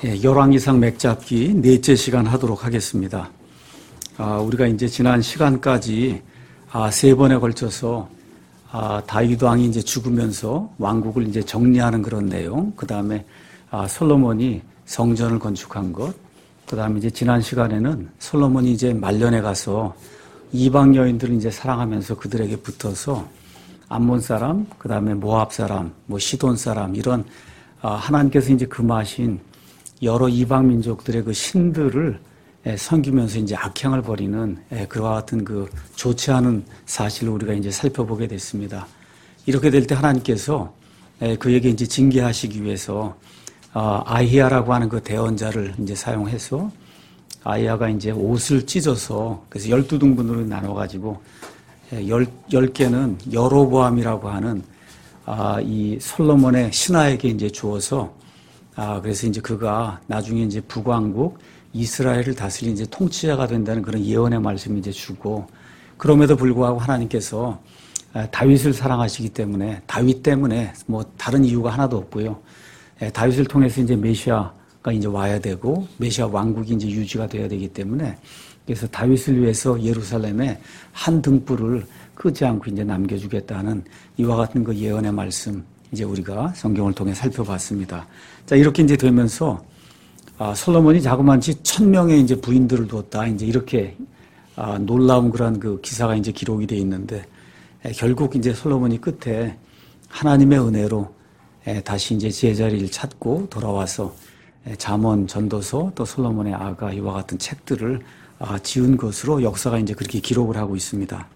열왕기상 맥잡기 넷째 시간 하도록 하겠습니다. 우리가 이제 지난 시간까지 세 번에 걸쳐서 다윗 왕이 이제 죽으면서 왕국을 이제 정리하는 그런 내용, 그 다음에 솔로몬이 성전을 건축한 것, 그 다음에 이제 지난 시간에는 솔로몬이 이제 말년에 가서 이방 여인들을 이제 사랑하면서 그들에게 붙어서 암몬 사람, 그 다음에 모압 사람, 시돈 사람, 이런 하나님께서 이제 금하신 여러 이방 민족들의 그 신들을 섬기면서 이제 악행을 벌이는 그와 같은 그 좋지 않은 사실을 우리가 이제 살펴보게 됐습니다. 이렇게 될 때 하나님께서 그에게 이제 징계하시기 위해서 아히야라고 하는 그 대언자를 이제 사용해서 아히야가 이제 옷을 찢어서 그래서 12등분으로 나눠가지고 10개는 여로보암이라고 하는 이 솔로몬의 신하에게 이제 주어서 그래서 이제 그가 나중에 이제 북왕국 이스라엘을 다스린 이제 통치자가 된다는 그런 예언의 말씀을 이제 주고, 그럼에도 불구하고 하나님께서 다윗을 사랑하시기 때문에 다윗 때문에 다른 이유가 하나도 없고요. 다윗을 통해서 이제 메시아가 이제 와야 되고 메시아 왕국이 이제 유지가 돼야 되기 때문에 그래서 다윗을 위해서 예루살렘에 한 등불을 끄지 않고 이제 남겨주겠다는 이와 같은 그 예언의 말씀 이제 우리가 성경을 통해 살펴봤습니다. 자, 이렇게 이제 되면서 솔로몬이 자그마치 1000명의 이제 부인들을 두었다. 이제 이렇게 놀라운 그런 그 기사가 이제 기록이 되어 있는데 결국 이제 솔로몬이 끝에 하나님의 은혜로 다시 이제 제자리를 찾고 돌아와서 잠언, 전도서, 또 솔로몬의 아가 이와 같은 책들을 지은 것으로 역사가 이제 그렇게 기록을 하고 있습니다.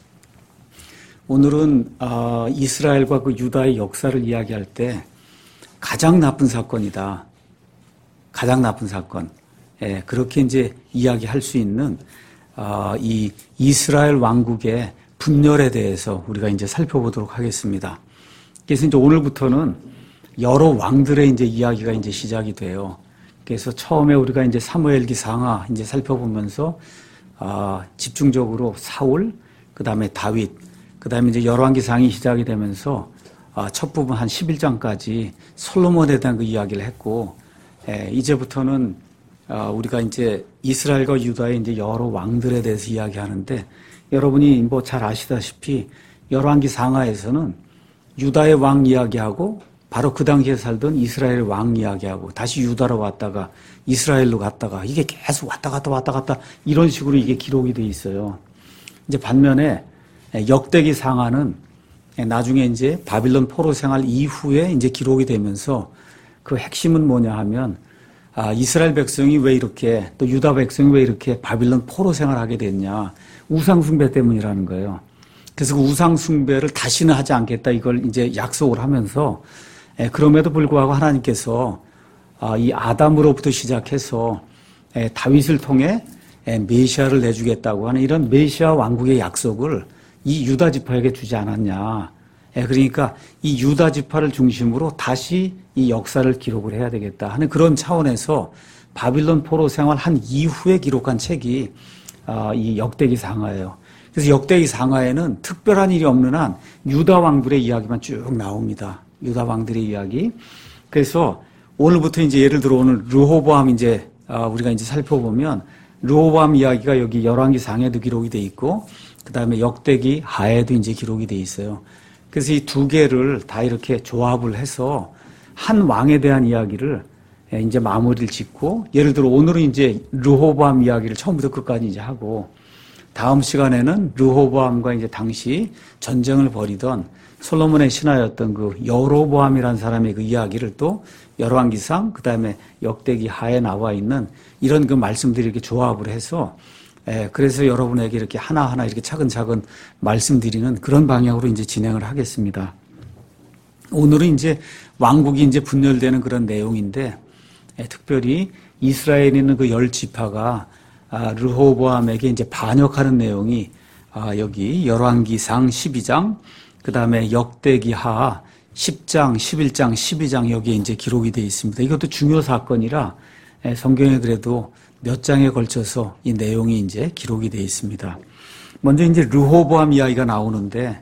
오늘은 이스라엘과 그 유다의 역사를 이야기할 때 가장 나쁜 사건이다. 가장 나쁜 사건. 그렇게 이제 이야기할 수 있는 이 이스라엘 왕국의 분열에 대해서 우리가 이제 살펴보도록 하겠습니다. 그래서 이제 오늘부터는 여러 왕들의 이제 이야기가 이제 시작이 돼요. 그래서 처음에 우리가 이제 사무엘기 상하 이제 살펴보면서 집중적으로 사울, 그 다음에 다윗, 그 다음에 이제 열왕기상이 시작이 되면서 첫 부분 한 11장까지 솔로몬에 대한 그 이야기를 했고, 이제부터는 우리가 이제 이스라엘과 유다의 이제 여러 왕들에 대해서 이야기하는데, 여러분이 잘 아시다시피 열왕기 상하에서는 유다의 왕 이야기하고 바로 그 당시에 살던 이스라엘 왕 이야기하고 다시 유다로 왔다가 이스라엘로 갔다가 이게 계속 왔다 갔다 이런 식으로 이게 기록이 돼 있어요. 이제 반면에 역대기 상하는 나중에 이제 바빌론 포로 생활 이후에 이제 기록이 되면서 그 핵심은 뭐냐 하면 이스라엘 백성이 왜 이렇게 또 유다 백성이 왜 이렇게 바빌론 포로 생활하게 됐냐, 우상 숭배 때문이라는 거예요. 그래서 그 우상 숭배를 다시는 하지 않겠다 이걸 이제 약속을 하면서 그럼에도 불구하고 하나님께서 이 아담으로부터 시작해서 다윗을 통해 메시아를 내주겠다고 하는 이런 메시아 왕국의 약속을 이 유다 지파에게 주지 않았냐. 그러니까 이 유다 지파를 중심으로 다시 이 역사를 기록을 해야 되겠다 하는 그런 차원에서 바빌론 포로 생활한 이후에 기록한 책이 이 역대기 상하예요. 그래서 역대기 상하에는 특별한 일이 없는 한 유다 왕들의 이야기만 쭉 나옵니다. 유다 왕들의 이야기. 그래서 오늘부터 이제 예를 들어 오늘 르호보암 이제 우리가 이제 살펴보면 르호보암 이야기가 여기 열왕기 상에도 기록이 돼 있고 그 다음에 역대기 하에도 이제 기록이 돼 있어요. 그래서 이 두 개를 다 이렇게 조합을 해서 한 왕에 대한 이야기를 이제 마무리를 짓고, 예를 들어 오늘은 이제 르호보암 이야기를 처음부터 끝까지 이제 하고, 다음 시간에는 르호보암과 이제 당시 전쟁을 벌이던 솔로몬의 신하였던 그 여로보암이라는 사람의 그 이야기를 또 열왕기상, 그 다음에 역대기 하에 나와 있는 이런 그 말씀들이 이렇게 조합을 해서 그래서 여러분에게 이렇게 하나하나 이렇게 차근차근 말씀드리는 그런 방향으로 이제 진행을 하겠습니다. 오늘은 이제 왕국이 이제 분열되는 그런 내용인데, 특별히 이스라엘에 있는 그 10지파가 르호보암에게 이제 반역하는 내용이 여기 열왕기상 12장, 그 다음에 역대기하 10장, 11장, 12장 여기에 이제 기록이 되어 있습니다. 이것도 중요 사건이라 성경에 그래도 몇 장에 걸쳐서 이 내용이 이제 기록이 되어 있습니다. 먼저 이제 르호보암 이야기가 나오는데,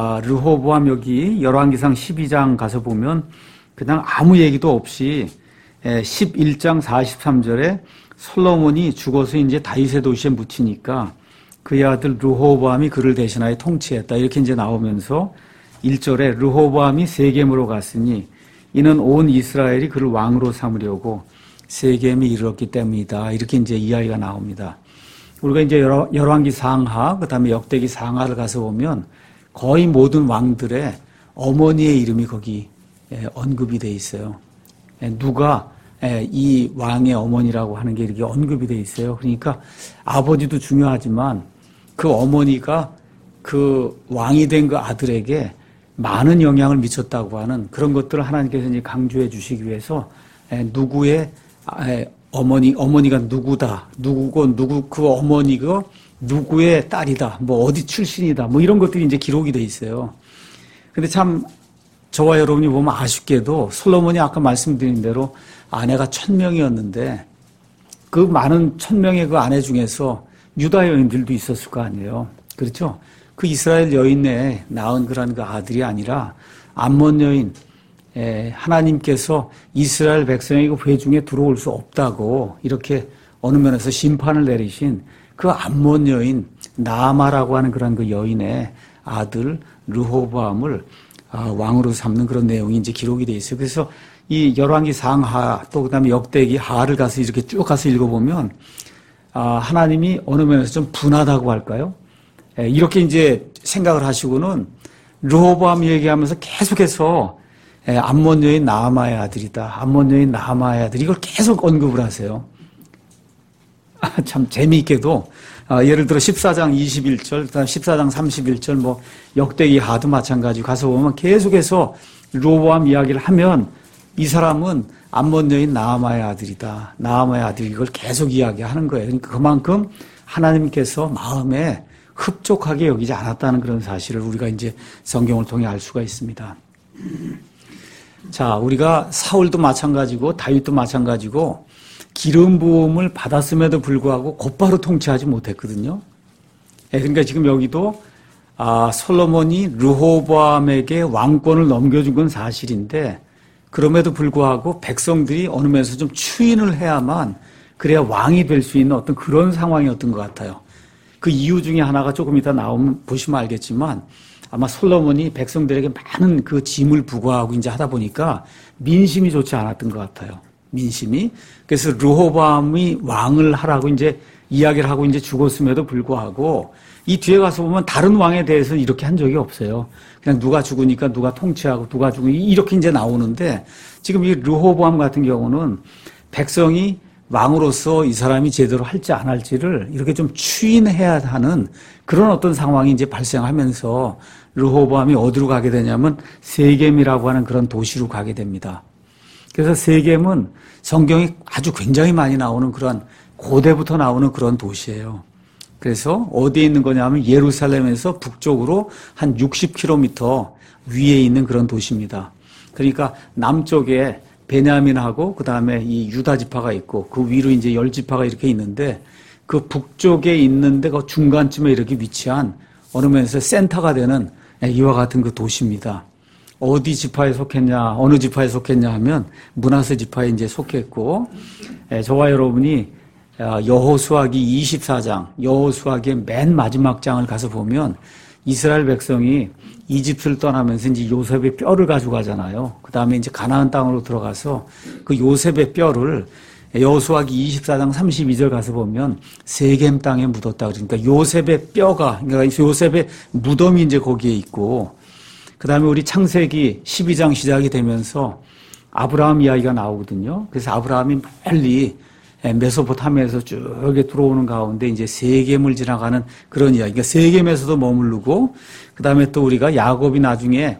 르호보암 여기 열왕기상 12장 가서 보면 그냥 아무 얘기도 없이 11장 43절에 솔로몬이 죽어서 이제 다윗의 도시에 묻히니까 그의 아들 르호보암이 그를 대신하여 통치했다. 이렇게 이제 나오면서 1절에 르호보암이 세겜으로 갔으니 이는 온 이스라엘이 그를 왕으로 삼으려고 세겜에 이르렀기 때문이다. 이렇게 이제 이야기가 나옵니다. 우리가 이제 열왕기 상하, 그 다음에 역대기 상하를 가서 보면 거의 모든 왕들의 어머니의 이름이 거기 언급이 돼 있어요. 누가 이 왕의 어머니라고 하는 게 이렇게 언급이 돼 있어요. 그러니까 아버지도 중요하지만 그 어머니가 그 왕이 된 그 아들에게 많은 영향을 미쳤다고 하는 그런 것들을 하나님께서 이제 강조해 주시기 위해서 누구의 어머니가 누구다, 누구고 그 어머니가 누구의 딸이다, 뭐 어디 출신이다, 뭐 이런 것들이 이제 기록이 돼 있어요. 근데 참 저와 여러분이 보면 아쉽게도 솔로몬이 아까 말씀드린 대로 아내가 1000명이었는데 그 많은 1000명의 그 아내 중에서 유다 여인들도 있었을 거 아니에요. 그렇죠? 그 이스라엘 여인 내에 낳은 그런 그 아들이 아니라 암몬 여인, 하나님께서 이스라엘 백성의 그 회중에 들어올 수 없다고 이렇게 어느 면에서 심판을 내리신 그 암몬 여인 나아마라고 하는 그런 그 여인의 아들 르호보암을 왕으로 삼는 그런 내용이 이제 기록이 돼 있어요. 그래서 이 열왕기 상하 또 그다음에 역대기 하를 가서 이렇게 쭉 가서 읽어보면 하나님이 어느 면에서 좀 분하다고 할까요? 이렇게 이제 생각을 하시고는 르호보암 얘기하면서 계속해서 암몬 여인 나아마의 아들이다. 암몬 여인 나아마의 아들 이걸 계속 언급을 하세요. 참 재미있게도 예를 들어 14장 21절, 그다음 14장 31절 뭐 역대기 하도 마찬가지 가서 보면 계속해서 르호보암 이야기를 하면 이 사람은 암몬 여인 나아마의 아들이다. 나아마의 아들 이걸 계속 이야기하는 거예요. 그러니까 그만큼 하나님께서 마음에 흡족하게 여기지 않았다는 그런 사실을 우리가 이제 성경을 통해 알 수가 있습니다. 자, 우리가 사울도 마찬가지고 다윗도 마찬가지고 기름 부음을 받았음에도 불구하고 곧바로 통치하지 못했거든요. 그러니까 지금 여기도 솔로몬이 르호보암에게 왕권을 넘겨준 건 사실인데 그럼에도 불구하고 백성들이 어느 면에서 좀 추인을 해야만 그래야 왕이 될 수 있는 어떤 그런 상황이었던 것 같아요. 그 이유 중에 하나가 조금 이따 나오면 보시면 알겠지만 아마 솔로몬이 백성들에게 많은 그 짐을 부과하고 이제 하다 보니까 민심이 좋지 않았던 것 같아요. 민심이. 그래서 르호보암이 왕을 하라고 이제 이야기를 하고 이제 죽었음에도 불구하고 이 뒤에 가서 보면 다른 왕에 대해서 이렇게 한 적이 없어요. 그냥 누가 죽으니까 누가 통치하고 누가 죽으니까 이렇게 이제 나오는데 지금 이 르호보암 같은 경우는 백성이 왕으로서 이 사람이 제대로 할지 안 할지를 이렇게 좀 추인해야 하는 그런 어떤 상황이 이제 발생하면서 르호보암이 어디로 가게 되냐면 세겜이라고 하는 그런 도시로 가게 됩니다. 그래서 세겜은 성경이 아주 굉장히 많이 나오는 그런 고대부터 나오는 그런 도시예요. 그래서 어디에 있는 거냐면 예루살렘에서 북쪽으로 한 60km 위에 있는 그런 도시입니다. 그러니까 남쪽에 베냐민하고 그 다음에 이 유다 지파가 있고 그 위로 이제 10지파가 이렇게 있는데 그 북쪽에 있는데 그 중간쯤에 이렇게 위치한 어느 면에서 센터가 되는 이와 같은 그 도시입니다. 어디 지파에 속했냐, 어느 지파에 속했냐 하면 므낫세 지파에 이제 속했고, 저와 여러분이 여호수아기 24장, 여호수아기의 맨 마지막 장을 가서 보면 이스라엘 백성이 이집트를 떠나면서 이제 요셉의 뼈를 가져가잖아요. 그 다음에 이제 가나안 땅으로 들어가서 그 요셉의 뼈를 여호수아기 24장 32절 가서 보면 세겜 땅에 묻었다. 그러니까 요셉의 뼈가, 그러니까 요셉의 무덤이 이제 거기에 있고, 그 다음에 우리 창세기 12장 시작이 되면서 아브라함 이야기가 나오거든요. 그래서 아브라함이 멀리 메소포타미아에서 쭉 들어오는 가운데 이제 세겜을 지나가는 그런 이야기. 그러니까 세겜에서도 머무르고, 그 다음에 또 우리가 야곱이 나중에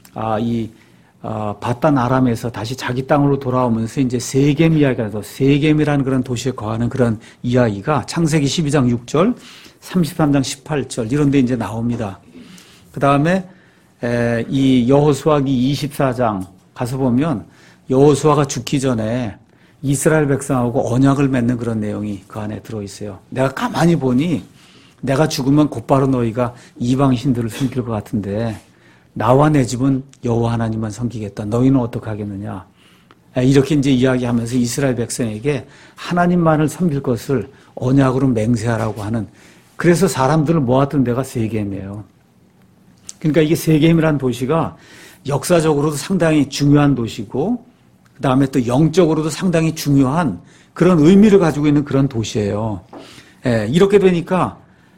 바단 아람에서 다시 자기 땅으로 돌아오면서 이제 세겜 이야기가 나서 세겜이라는 그런 도시에 거하는 그런 이야기가 창세기 12장 6절, 33장 18절 이런 데 이제 나옵니다. 그 다음에 이 여호수아기 24장 가서 보면 여호수아가 죽기 전에 이스라엘 백성하고 언약을 맺는 그런 내용이 그 안에 들어있어요. 내가 가만히 보니 내가 죽으면 곧바로 너희가 이방 신들을 섬길 것 같은데 나와 내 집은 여호와 하나님만 섬기겠다. 너희는 어떻게 하겠느냐? 이렇게 이제 이야기하면서 이스라엘 백성에게 하나님만을 섬길 것을 언약으로 맹세하라고 하는, 그래서 사람들을 모았던 데가 세겜이에요. 그러니까 이게 세겜이라는 도시가 역사적으로도 상당히 중요한 도시고, 그 다음에 또 영적으로도 상당히 중요한 그런 의미를 가지고 있는 그런 도시예요. 이렇게 되니까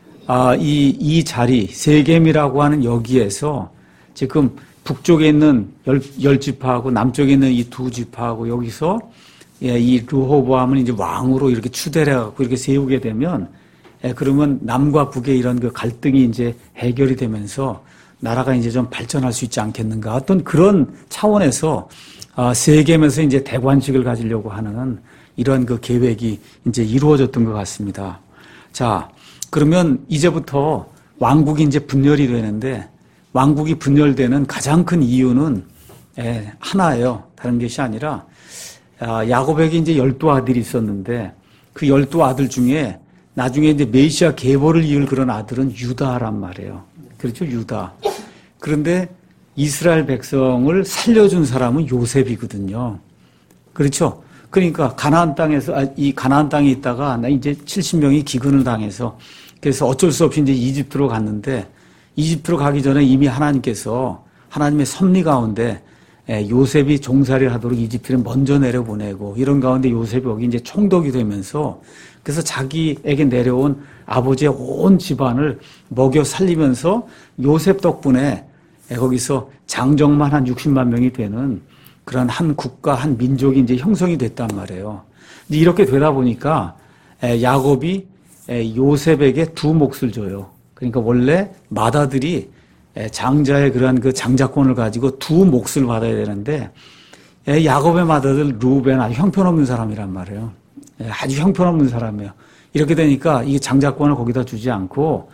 이 자리 세겜이라고 하는 여기에서 지금 북쪽에 있는 열 지파하고 남쪽에 있는 이 두 지파하고 여기서 이 르호보암을 이제 왕으로 이렇게 추대를 해갖고 이렇게 세우게 되면, 그러면 남과 북의 이런 그 갈등이 이제 해결이 되면서 나라가 이제 좀 발전할 수 있지 않겠는가, 어떤 그런 차원에서 세겜에서 이제 대관식을 가지려고 하는 이런 그 계획이 이제 이루어졌던 것 같습니다. 자, 그러면 이제부터 왕국이 이제 분열이 되는데, 왕국이 분열되는 가장 큰 이유는 하나예요. 다른 것이 아니라 야곱에게 이제 12아들이 있었는데 그 12아들 중에 나중에 이제 메시아 계보를 이을 그런 아들은 유다란 말이에요. 그렇죠? 유다. 그런데 이스라엘 백성을 살려준 사람은 요셉이거든요. 그렇죠? 그러니까 가나안 땅에서 이 가나안 땅에 있다가 나 이제 70명이 기근을 당해서 그래서 어쩔 수 없이 이제 이집트로 갔는데, 이집트로 가기 전에 이미 하나님께서 하나님의 섭리 가운데 요셉이 종살이를 하도록 이집트를 먼저 내려보내고, 이런 가운데 요셉이 여기 이제 총독이 되면서 그래서 자기에게 내려온 아버지의 온 집안을 먹여 살리면서 요셉 덕분에 거기서 장정만 한 60만 명이 되는 그런 한 국가, 한 민족이 이제 형성이 됐단 말이에요. 이렇게 되다 보니까 야곱이 요셉에게 두 몫을 줘요. 그러니까 원래 맏아들이 장자의 그러한 그 장자권을 가지고 두 몫을 받아야 되는데, 야곱의 맏아들 루벤 아주 형편없는 사람이란 말이에요. 아주 형편없는 사람이에요. 이렇게 되니까 이 장자권을 거기다 주지 않고,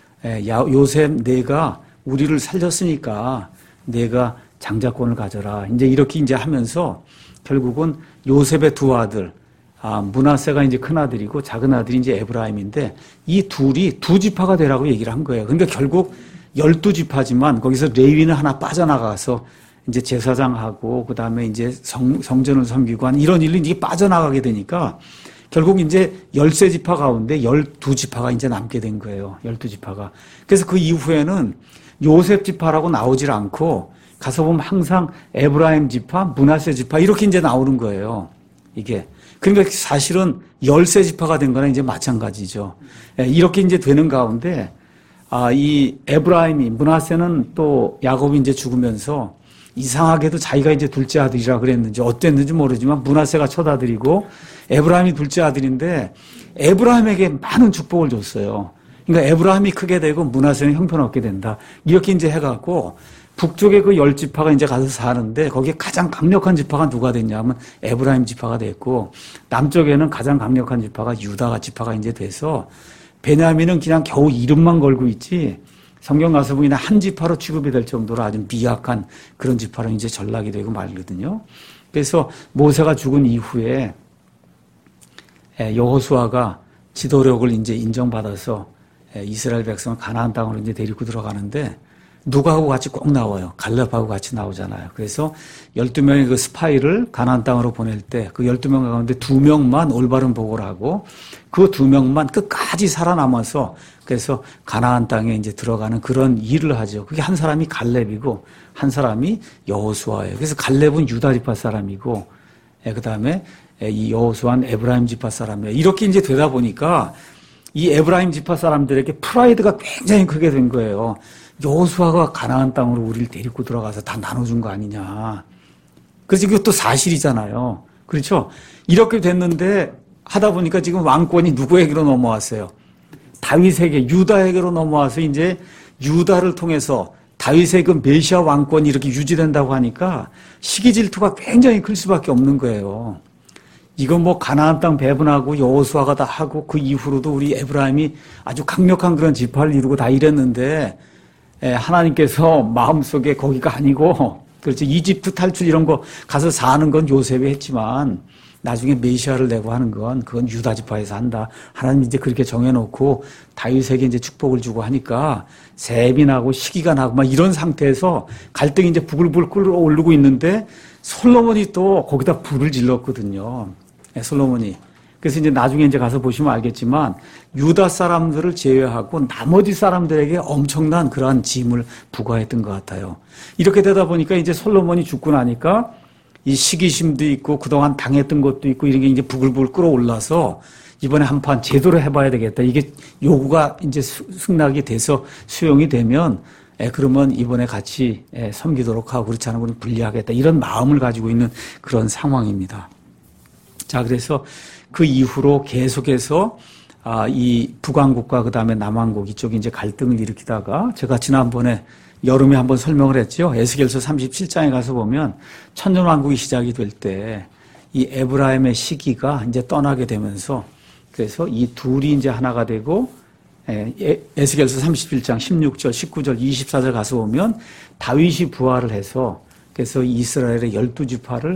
요셉 내가 우리를 살렸으니까 내가 장자권을 가져라. 이제 이렇게 이제 하면서 결국은 요셉의 두 아들, 므낫세가 이제 큰 아들이고 작은 아들이 이제 에브라임인데, 이 둘이 두 지파가 되라고 얘기를 한 거예요. 그러니까 결국 12지파지만 거기서 레위는 하나 빠져나가서 이제 제사장하고 그 다음에 이제 성전을 섬기고 한 이런 일로 이제 빠져나가게 되니까 결국 이제 13지파 가운데 12지파가 이제 남게 된 거예요. 12지파가. 그래서 그 이후에는 요셉 지파라고 나오질 않고 가서 보면 항상 에브라임 지파, 므낫세 지파 이렇게 이제 나오는 거예요. 이게. 그러니까 사실은 13지파가 된 거나 이제 마찬가지죠. 이렇게 이제 되는 가운데, 이 에브라임이, 므낫세는 또 야곱이 이제 죽으면서 이상하게도 자기가 이제 둘째 아들이라 그랬는지 어땠는지 모르지만 므낫세가 첫 아들이고 에브라임이 둘째 아들인데 에브라임에게 많은 축복을 줬어요. 그러니까 에브라임이 크게 되고 므낫세는 형편없게 된다. 이렇게 이제 해갖고 북쪽에 그 10지파가 이제 가서 사는데 거기에 가장 강력한 지파가 누가 됐냐면 에브라임 지파가 됐고, 남쪽에는 가장 강력한 지파가 유다 지파가 이제 돼서 베냐민은 그냥 겨우 이름만 걸고 있지 성경 가서 보면 한 지파로 취급이 될 정도로 아주 미약한 그런 지파로 이제 전락이 되고 말거든요. 그래서 모세가 죽은 이후에 여호수아가 지도력을 이제 인정받아서 이스라엘 백성을 가나안 땅으로 이제 데리고 들어가는데 누구하고 같이 꼭 나와요. 갈렙하고 같이 나오잖아요. 그래서 12명의 그 스파이를 가나안 땅으로 보낼 때 그 12명 가운데 2명만 올바른 보고를 하고 그 2명만 끝까지 살아남아서 그래서 가나안 땅에 이제 들어가는 그런 일을 하죠. 그게 한 사람이 갈렙이고 한 사람이 여호수아예요. 그래서 갈렙은 유다 지파 사람이고 그다음에 이 여호수아는 에브라임 지파 사람이에요. 이렇게 이제 되다 보니까 이 에브라임 지파 사람들에게 프라이드가 굉장히 크게 된 거예요. 여호수아가 가나안 땅으로 우리를 데리고 들어가서 다 나눠준 거 아니냐. 그래서 이것도 사실이잖아요. 그렇죠? 이렇게 됐는데 하다 보니까 지금 왕권이 누구에게로 넘어왔어요? 다윗에게, 유다에게로 넘어와서 이제 유다를 통해서 다윗의 그 메시아 왕권이 이렇게 유지된다고 하니까 시기 질투가 굉장히 클 수밖에 없는 거예요. 이건 뭐 가나안 땅 배분하고 여호수아가 다 하고 그 이후로도 우리 에브라임이 아주 강력한 그런 지파를 이루고 다 이랬는데 하나님께서 마음속에 거기가 아니고, 그렇지, 이집트 탈출 이런 거 가서 사는 건 요셉이 했지만 나중에 메시아를 내고 하는 그건 유다 지파에서 한다. 하나님 이제 그렇게 정해놓고 다윗에게 이제 축복을 주고 하니까 셈이 나고 시기가 나고 막 이런 상태에서 갈등이 이제 부글부글 끓어오르고 있는데 솔로몬이 또 거기다 불을 질렀거든요. 솔로몬이. 그래서 이제 나중에 이제 가서 보시면 알겠지만 유다 사람들을 제외하고 나머지 사람들에게 엄청난 그러한 짐을 부과했던 것 같아요. 이렇게 되다 보니까 이제 솔로몬이 죽고 나니까 이 시기심도 있고 그동안 당했던 것도 있고 이런 게 이제 부글부글 끌어올라서 이번에 한판 제대로 해봐야 되겠다. 이게 요구가 이제 승낙이 돼서 수용이 되면 그러면 이번에 같이 섬기도록 하고 그렇지 않으면 분리하겠다. 이런 마음을 가지고 있는 그런 상황입니다. 자, 그래서 그 이후로 계속해서 이 북왕국과 그다음에 남왕국 이쪽이 이제 갈등을 일으키다가 제가 지난번에 여름에 한번 설명을 했죠. 에스겔서 37장에 가서 보면 천년왕국이 시작이 될 때 이 에브라임의 시기가 이제 떠나게 되면서 그래서 이 둘이 이제 하나가 되고 에스겔서 31장 16절, 19절, 24절 가서 보면 다윗이 부활을 해서 그래서 이스라엘의 12지파를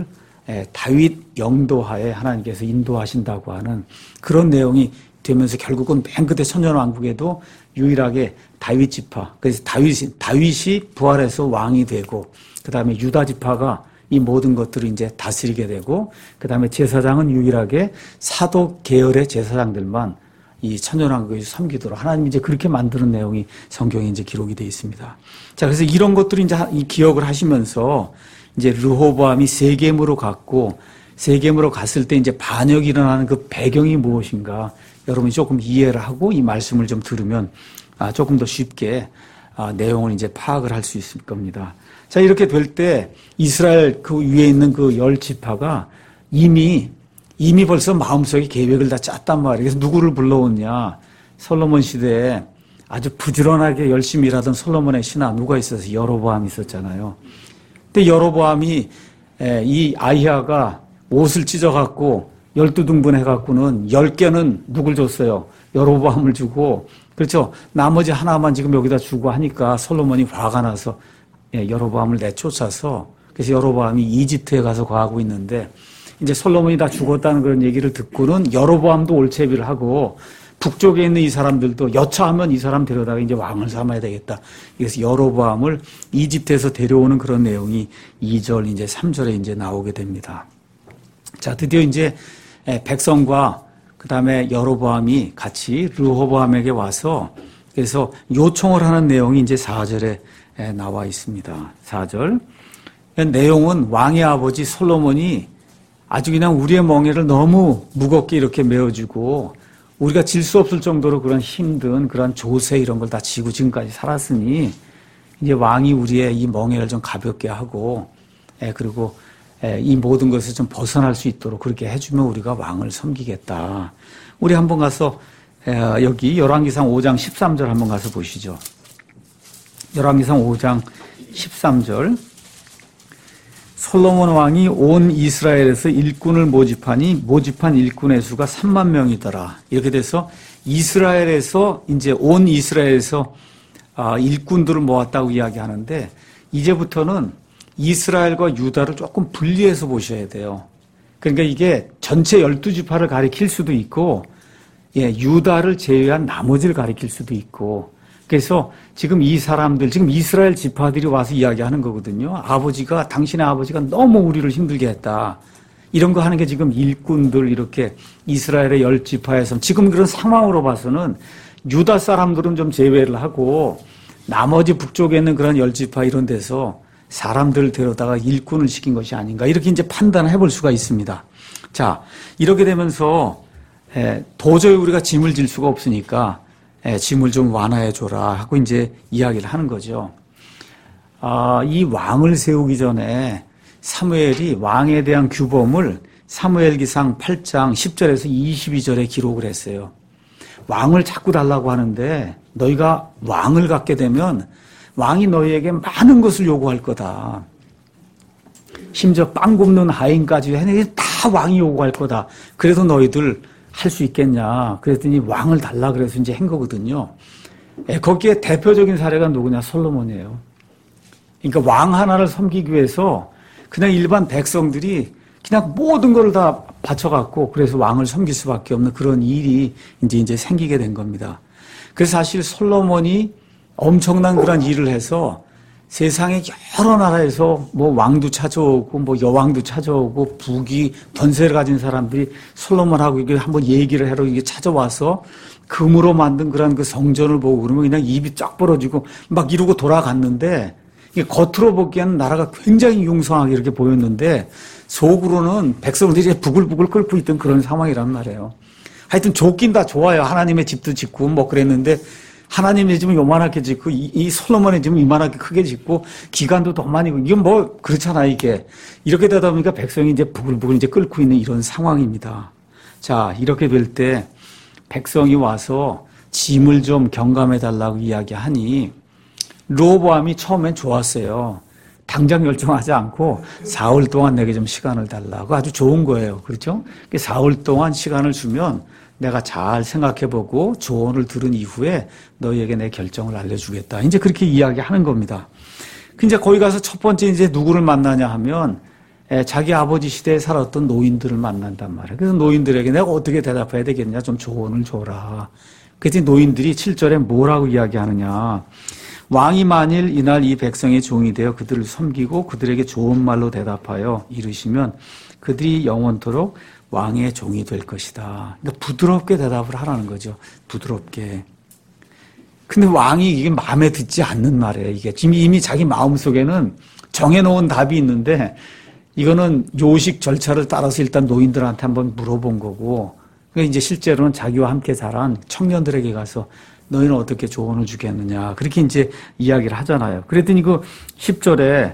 다윗 영도하에 하나님께서 인도하신다고 하는 그런 내용이 되면서 결국은 맨 끝에 천년왕국에도 유일하게 다윗 지파, 그래서 다윗이 부활해서 왕이 되고, 그 다음에 유다 지파가 이 모든 것들을 이제 다스리게 되고, 그 다음에 제사장은 유일하게 사도 계열의 제사장들만 이 천년왕국에서 섬기도록 하나님이 이제 그렇게 만드는 내용이 성경에 이제 기록이 되어 있습니다. 자, 그래서 이런 것들을 이제 기억을 하시면서 이제 르호보암이 세겜으로 갔고, 세겜으로 갔을 때 이제 반역이 일어나는 그 배경이 무엇인가, 여러분이 조금 이해를 하고 이 말씀을 좀 들으면 조금 더 쉽게 내용을 이제 파악을 할 수 있을 겁니다. 자, 이렇게 될 때 이스라엘 그 위에 있는 그 10지파가 이미 벌써 마음속에 계획을 다 짰단 말이에요. 그래서 누구를 불러오냐. 솔로몬 시대에 아주 부지런하게 열심히 일하던 솔로몬의 신하 누가 있어서 여로보암이 있었잖아요. 근데 여로보암이 이 아히야가 옷을 찢어갖고 12등분 해갖고는 10개는 누굴 줬어요? 여로보암을 주고, 그렇죠? 나머지 하나만 지금 여기다 주고 하니까 솔로몬이 화가 나서 여로보암을 내쫓아서, 그래서 여로보암이 이집트에 가서 거하고 있는데, 이제 솔로몬이 다 죽었다는 그런 얘기를 듣고는 여로보암도 올채비를 하고, 북쪽에 있는 이 사람들도 여차하면 이 사람 데려다가 이제 왕을 삼아야 되겠다. 그래서 여로보암을 이집트에서 데려오는 그런 내용이 2절, 이제 3절에 이제 나오게 됩니다. 자, 드디어 이제 백성과 그 다음에 여로보암이 같이 르호보암에게 와서 그래서 요청을 하는 내용이 이제 4절에 나와 있습니다. 4절. 내용은 왕의 아버지 솔로몬이 아주 그냥 우리의 멍에를 너무 무겁게 이렇게 메어주고 우리가 질 수 없을 정도로 그런 힘든 그런 조세 이런 걸 다 지고 지금까지 살았으니 이제 왕이 우리의 이 멍에를 좀 가볍게 하고 그리고 이 모든 것을 좀 벗어날 수 있도록 그렇게 해주면 우리가 왕을 섬기겠다. 우리 한번 가서 여기 열왕기상 5장 13절 한번 가서 보시죠. 열왕기상 5장 13절. 솔로몬 왕이 온 이스라엘에서 일꾼을 모집한 일꾼의 수가 3만 명이더라. 이렇게 돼서 이스라엘에서 이제 온 이스라엘에서 일꾼들을 모았다고 이야기하는데 이제부터는 이스라엘과 유다를 조금 분리해서 보셔야 돼요. 그러니까 이게 전체 12지파를 가리킬 수도 있고, 유다를 제외한 나머지를 가리킬 수도 있고, 그래서 지금 이 사람들, 지금 이스라엘 지파들이 와서 이야기하는 거거든요. 당신의 아버지가 너무 우리를 힘들게 했다. 이런 거 하는 게 지금 일꾼들 이렇게 이스라엘의 10지파에서 지금 그런 상황으로 봐서는 유다 사람들은 좀 제외를 하고 나머지 북쪽에 있는 그런 10지파 이런 데서 사람들을 데려다가 일꾼을 시킨 것이 아닌가 이렇게 이제 판단을 해볼 수가 있습니다. 자, 이렇게 되면서 도저히 우리가 짐을 질 수가 없으니까 짐을 좀 완화해줘라 하고 이제 이야기를 하는 거죠. 이 왕을 세우기 전에 사무엘이 왕에 대한 규범을 사무엘기상 8장 10절에서 22절에 기록을 했어요. 왕을 자꾸 달라고 하는데 너희가 왕을 갖게 되면 왕이 너희에게 많은 것을 요구할 거다. 심지어 빵 굽는 하인까지 해내기 다 왕이 요구할 거다. 그래도 너희들 할 수 있겠냐. 그랬더니 왕을 달라 그래서 이제 한 거거든요. 거기에 대표적인 사례가 누구냐? 솔로몬이에요. 그러니까 왕 하나를 섬기기 위해서 그냥 일반 백성들이 그냥 모든 걸 다 바쳐갖고 그래서 왕을 섬길 수밖에 없는 그런 일이 이제 생기게 된 겁니다. 그래서 사실 솔로몬이 엄청난 그런 일을 해서 세상의 여러 나라에서 뭐 왕도 찾아오고 뭐 여왕도 찾아오고 부귀 권세를 가진 사람들이 솔로몬하고 이게 한번 얘기를 하러 이게 찾아와서 금으로 만든 그런 그 성전을 보고 그러면 그냥 입이 쫙 벌어지고 막 이러고 돌아갔는데 이게 겉으로 보기에는 나라가 굉장히 융성하게 이렇게 보였는데 속으로는 백성들이 부글부글 끓고 있던 그런 상황이란 말이에요. 하여튼 좋긴 다 좋아요. 하나님의 집도 짓고 뭐 그랬는데 하나님의 집은 요만하게 짓고 이 솔로몬의 집은 이만하게 크게 짓고 기간도 더 많이 이건 뭐 그렇잖아 이게. 이렇게 되다 보니까 백성이 이제 부글부글 이제 끓고 있는 이런 상황입니다. 자, 이렇게 될 때 백성이 와서 짐을 좀 경감해 달라고 이야기하니 르호보암이 처음엔 좋았어요. 당장 결정하지 않고 4월 동안 내게 좀 시간을 달라고 아주 좋은 거예요. 그렇죠? 4월 동안 시간을 주면 내가 잘 생각해보고 조언을 들은 이후에 너희에게 내 결정을 알려주겠다. 이제 그렇게 이야기하는 겁니다. 이제 거기 가서 첫 번째 이제 누구를 만나냐 하면 자기 아버지 시대에 살았던 노인들을 만난단 말이에요. 그래서 노인들에게 내가 어떻게 대답해야 되겠냐 좀 조언을 줘라. 그래서 노인들이 7절에 뭐라고 이야기하느냐. 왕이 만일 이날 이 백성의 종이 되어 그들을 섬기고 그들에게 좋은 말로 대답하여 이르시면 그들이 영원토록 왕의 종이 될 것이다. 그러니까 부드럽게 대답을 하라는 거죠. 부드럽게. 근데 왕이 이게 마음에 듣지 않는 말이에요. 이게 지금 이미 자기 마음속에는 정해놓은 답이 있는데 이거는 요식 절차를 따라서 일단 노인들한테 한번 물어본 거고 그러니까 이제 실제로는 자기와 함께 자란 청년들에게 가서 너희는 어떻게 조언을 주겠느냐. 그렇게 이제 이야기를 하잖아요. 그랬더니 그 10절에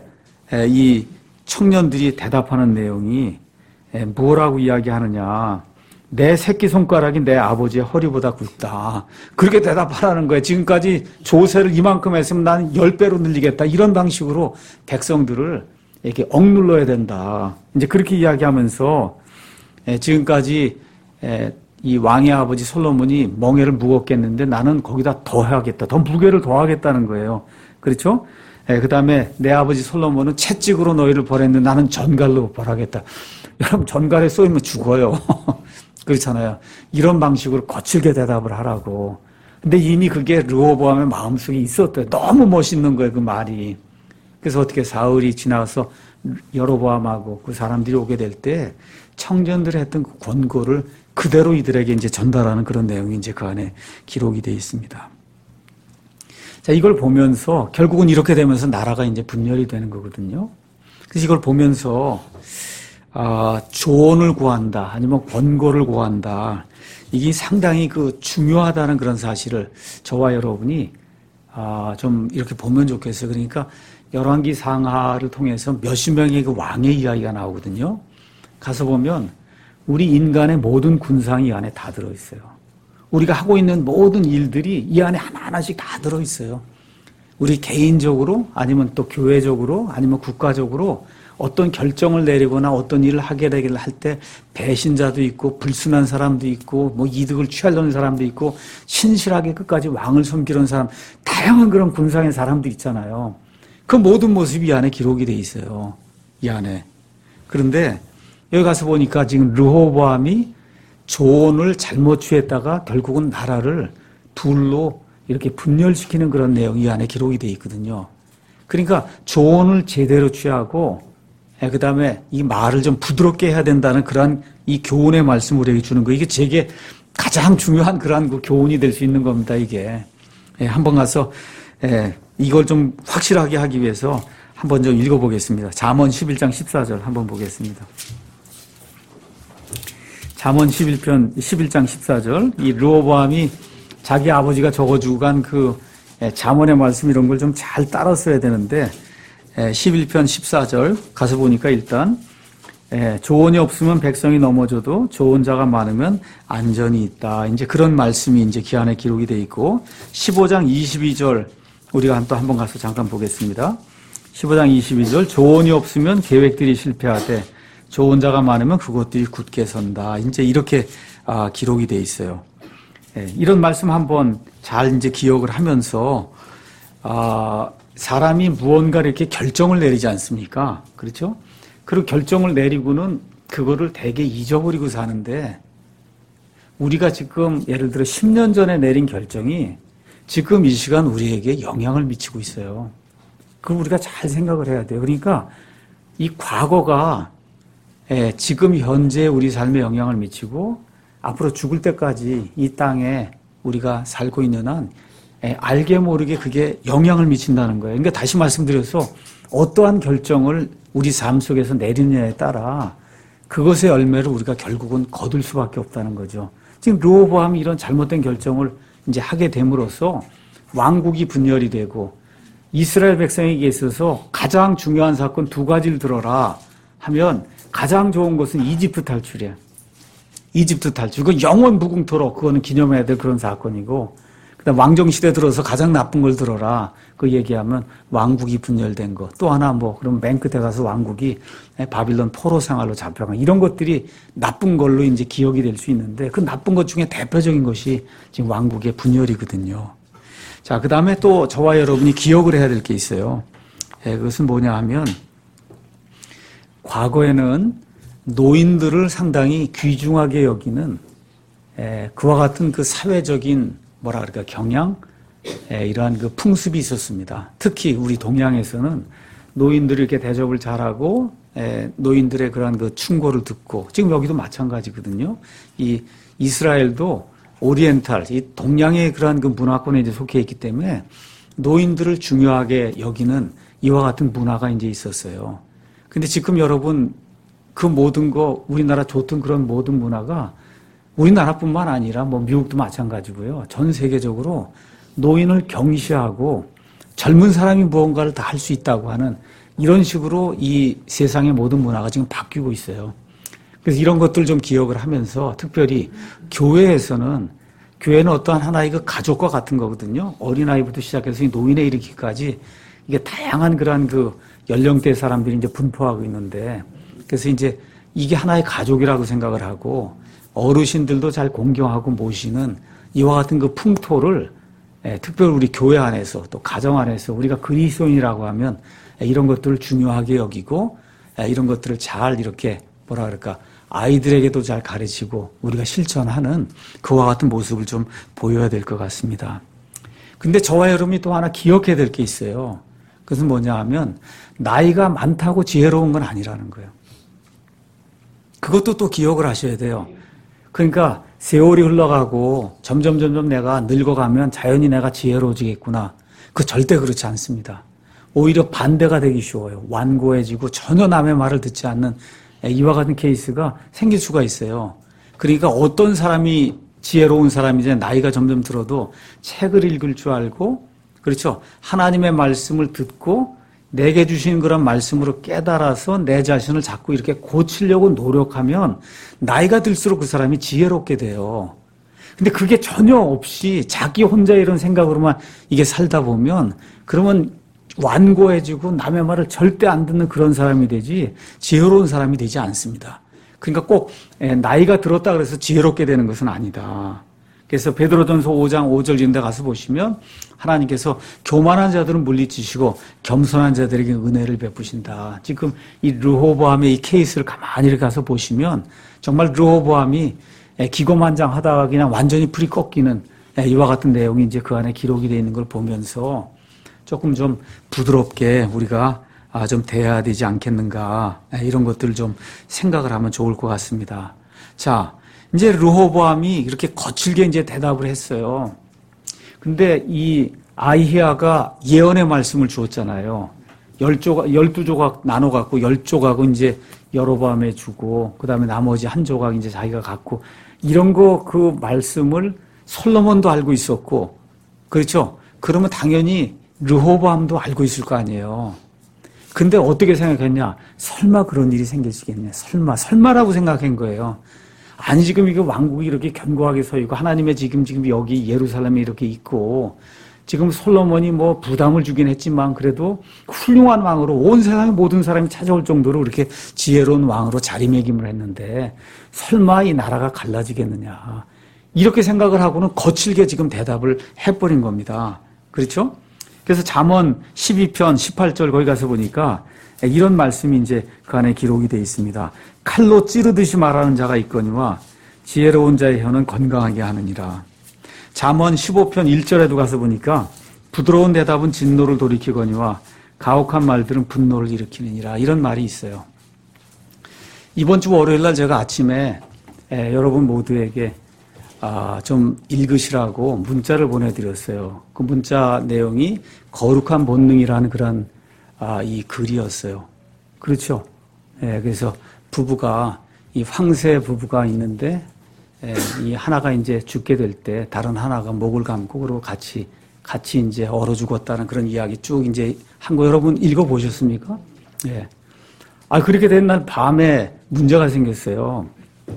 이 청년들이 대답하는 내용이 뭐라고 이야기하느냐. 내 새끼손가락이 내 아버지의 허리보다 굵다. 그렇게 대답하라는 거예요. 지금까지 조세를 이만큼 했으면 나는 10배로 늘리겠다. 이런 방식으로 백성들을 이렇게 억눌러야 된다. 이제 그렇게 이야기하면서 지금까지 이 왕의 아버지 솔로몬이 멍에를 무겁겠는데 나는 거기다 더 해야겠다. 더 무게를 더하겠다는 거예요. 그렇죠? 그 다음에 내 아버지 솔로몬은 채찍으로 너희를 벌했는데 나는 전갈로 벌하겠다. 여러분 전갈에 쏘이면 죽어요. 그렇잖아요. 이런 방식으로 거칠게 대답을 하라고. 근데 이미 그게 르호보암의 마음속에 있었대요. 너무 멋있는 거예요. 그 말이. 그래서 어떻게 사흘이 지나서 여로보암하고 그 사람들이 오게 될 때 청년들이 했던 그 권고를 그대로 이들에게 이제 전달하는 그런 내용이 이제 그 안에 기록이 되어 있습니다. 자, 이걸 보면서 결국은 이렇게 되면서 나라가 이제 분열이 되는 거거든요. 그래서 이걸 보면서 조언을 구한다, 아니면 권고를 구한다. 이게 상당히 그 중요하다는 그런 사실을 저와 여러분이 좀 이렇게 보면 좋겠어요. 그러니까 열왕기 상하를 통해서 몇십 명의 그 왕의 이야기가 나오거든요. 가서 보면 우리 인간의 모든 군상이 이 안에 다 들어있어요. 우리가 하고 있는 모든 일들이 이 안에 하나하나씩 다 들어있어요. 우리 개인적으로 아니면 또 교회적으로 아니면 국가적으로 어떤 결정을 내리거나 어떤 일을 하게 되기를 할 때 배신자도 있고 불순한 사람도 있고 뭐 이득을 취하려는 사람도 있고 신실하게 끝까지 왕을 섬기는 사람 다양한 그런 군상의 사람도 있잖아요. 그 모든 모습이 이 안에 기록이 돼 있어요. 이 안에. 그런데 여기 가서 보니까 지금 르호보암이 조언을 잘못 취했다가 결국은 나라를 둘로 이렇게 분열시키는 그런 내용이 이 안에 기록이 돼 있거든요. 그러니까 조언을 제대로 취하고 그 다음에 이 말을 좀 부드럽게 해야 된다는 그런 이 교훈의 말씀을 우리에게 주는 거예요. 이게 제게 가장 중요한 그런 그 교훈이 될 수 있는 겁니다. 이게 한번 가서 이걸 좀 확실하게 하기 위해서 한번 좀 읽어보겠습니다. 잠언 11장 14절 한번 보겠습니다. 잠언 11장 14절 이 르호보암이 자기 아버지가 적어주고 간 그 잠언의 말씀 이런 걸 좀 잘 따라 써야 되는데 11편 14절 가서 보니까 일단 조언이 없으면 백성이 넘어져도 좋은 자가 많으면 안전이 있다. 이제 그런 말씀이 이제 기안에 기록이 돼 있고 15장 22절 우리가 또 한번 가서 잠깐 보겠습니다. 15장 22절 조언이 없으면 계획들이 실패하되 좋은 자가 많으면 그것들이 굳게 선다. 이제 이렇게 기록이 돼 있어요. 이런 말씀 한번 잘 이제 기억을 하면서 사람이 무언가 이렇게 결정을 내리지 않습니까? 그렇죠? 그리고 결정을 내리고는 그거를 되게 잊어버리고 사는데 우리가 지금 예를 들어 10년 전에 내린 결정이 지금 이 시간 우리에게 영향을 미치고 있어요. 그걸 우리가 잘 생각을 해야 돼요. 그러니까 이 과거가 지금 현재 우리 삶에 영향을 미치고 앞으로 죽을 때까지 이 땅에 우리가 살고 있는 한 알게 모르게 그게 영향을 미친다는 거예요. 그러니까 다시 말씀드려서 어떠한 결정을 우리 삶 속에서 내리느냐에 따라 그것의 열매를 우리가 결국은 거둘 수밖에 없다는 거죠. 지금 르호보암이 이런 잘못된 결정을 이제 하게 됨으로써 왕국이 분열이 되고 이스라엘 백성에게 있어서 가장 중요한 사건 두 가지를 들어라 하면 가장 좋은 것은 이집트 탈출이에요. 이집트 탈출. 그건 영원 무궁토록 그거는 기념해야 될 그런 사건이고 그다음 왕정시대 들어서 가장 나쁜 걸 들어라. 그 얘기하면 왕국이 분열된 거. 또 하나 그러면 맨 끝에 가서 왕국이 바빌론 포로 생활로 잡혀간 이런 것들이 나쁜 걸로 이제 기억이 될 수 있는데 그 나쁜 것 중에 대표적인 것이 지금 왕국의 분열이거든요. 자, 그 다음에 또 저와 여러분이 기억을 해야 될 게 있어요. 그것은 뭐냐 하면 과거에는 노인들을 상당히 귀중하게 여기는 그와 같은 그 사회적인 경향, 이러한 그 풍습이 있었습니다. 특히 우리 동양에서는 노인들이 이렇게 대접을 잘하고 노인들의 그러한 그 충고를 듣고 지금 여기도 마찬가지거든요. 이 이스라엘도 오리엔탈, 이 동양의 그러한 그 문화권에 이제 속해 있기 때문에 노인들을 중요하게 여기는 이와 같은 문화가 이제 있었어요. 근데 지금 여러분 그 모든 거 우리나라 좋던 그런 모든 문화가 우리나라뿐만 아니라 미국도 마찬가지고요. 전 세계적으로 노인을 경시하고 젊은 사람이 무언가를 다 할 수 있다고 하는 이런 식으로 이 세상의 모든 문화가 지금 바뀌고 있어요. 그래서 이런 것들 좀 기억을 하면서 특별히 교회는 어떠한 하나의 그 가족과 같은 거거든요. 어린아이부터 시작해서 노인에 이르기까지 이게 다양한 그러한 그 연령대의 사람들이 이제 분포하고 있는데 그래서 이제 이게 하나의 가족이라고 생각을 하고 어르신들도 잘 공경하고 모시는 이와 같은 그 풍토를 특별히 우리 교회 안에서 또 가정 안에서 우리가 그리스도인이라고 하면 이런 것들을 중요하게 여기고 이런 것들을 잘 이렇게 아이들에게도 잘 가르치고 우리가 실천하는 그와 같은 모습을 좀 보여야 될 것 같습니다. 근데 저와 여러분이 또 하나 기억해야 될 게 있어요. 그것은 뭐냐 하면 나이가 많다고 지혜로운 건 아니라는 거예요. 그것도 또 기억을 하셔야 돼요. 그러니까 세월이 흘러가고 점점 내가 늙어가면 자연히 내가 지혜로워지겠구나. 그 절대 그렇지 않습니다. 오히려 반대가 되기 쉬워요. 완고해지고 전혀 남의 말을 듣지 않는 이와 같은 케이스가 생길 수가 있어요. 그러니까 어떤 사람이 지혜로운 사람이지 나이가 점점 들어도 책을 읽을 줄 알고 그렇죠. 하나님의 말씀을 듣고 내게 주신 그런 말씀으로 깨달아서 내 자신을 자꾸 이렇게 고치려고 노력하면 나이가 들수록 그 사람이 지혜롭게 돼요. 근데 그게 전혀 없이 자기 혼자 이런 생각으로만 이게 살다 보면 그러면 완고해지고 남의 말을 절대 안 듣는 그런 사람이 되지 지혜로운 사람이 되지 않습니다. 그러니까 꼭 나이가 들었다 그래서 지혜롭게 되는 것은 아니다. 그래서 베드로전서 5장 5절 이런 데 가서 보시면 하나님께서 교만한 자들은 물리치시고 겸손한 자들에게 은혜를 베푸신다. 지금 이 르호보암의 이 케이스를 가만히 이렇게 가서 보시면 정말 르호보암이 기고만장하다가 그냥 완전히 불이 꺾이는 이와 같은 내용이 이제 그 안에 기록이 되어 있는 걸 보면서 조금 좀 부드럽게 우리가 좀 대해야 되지 않겠는가 이런 것들을 좀 생각을 하면 좋을 것 같습니다. 자, 이제 르호보암이 이렇게 거칠게 이제 대답을 했어요. 근데 이 아히야가 예언의 말씀을 주었잖아요. 12조각 나눠갖고 10조각은 이제 여로보암에 주고, 그 다음에 나머지 한 조각 이제 자기가 갖고, 이런 거 그 말씀을 솔로몬도 알고 있었고, 그렇죠? 그러면 당연히 르호보암도 알고 있을 거 아니에요. 근데 어떻게 생각했냐? 설마 그런 일이 생기시겠냐? 설마라고 생각한 거예요. 아니, 지금 이게 왕국이 이렇게 견고하게 서 있고, 하나님의 지금 여기 예루살렘에 이렇게 있고, 지금 솔로몬이 뭐 부담을 주긴 했지만, 그래도 훌륭한 왕으로 온 세상의 모든 사람이 찾아올 정도로 그렇게 지혜로운 왕으로 자리매김을 했는데, 설마 이 나라가 갈라지겠느냐. 이렇게 생각을 하고는 거칠게 지금 대답을 해버린 겁니다. 그렇죠? 그래서 잠언 12편 18절 거기 가서 보니까, 이런 말씀이 이제 그 안에 기록이 되어 있습니다. 칼로 찌르듯이 말하는 자가 있거니와 지혜로운 자의 혀는 건강하게 하느니라. 잠언 15편 1절에도 가서 보니까 부드러운 대답은 진노를 돌이키거니와 가혹한 말들은 분노를 일으키느니라. 이런 말이 있어요. 이번 주 월요일 날 제가 아침에 여러분 모두에게 좀 읽으시라고 문자를 보내드렸어요. 그 문자 내용이 거룩한 본능이라는 그런 이 글이었어요. 그렇죠? 그래서 부부가 이 황새 부부가 있는데 이 하나가 이제 죽게 될 때 다른 하나가 목을 감고 그리고 같이 이제 얼어 죽었다는 그런 이야기 쭉 이제 한 거 여러분 읽어 보셨습니까? 예. 그렇게 된 날 밤에 문제가 생겼어요.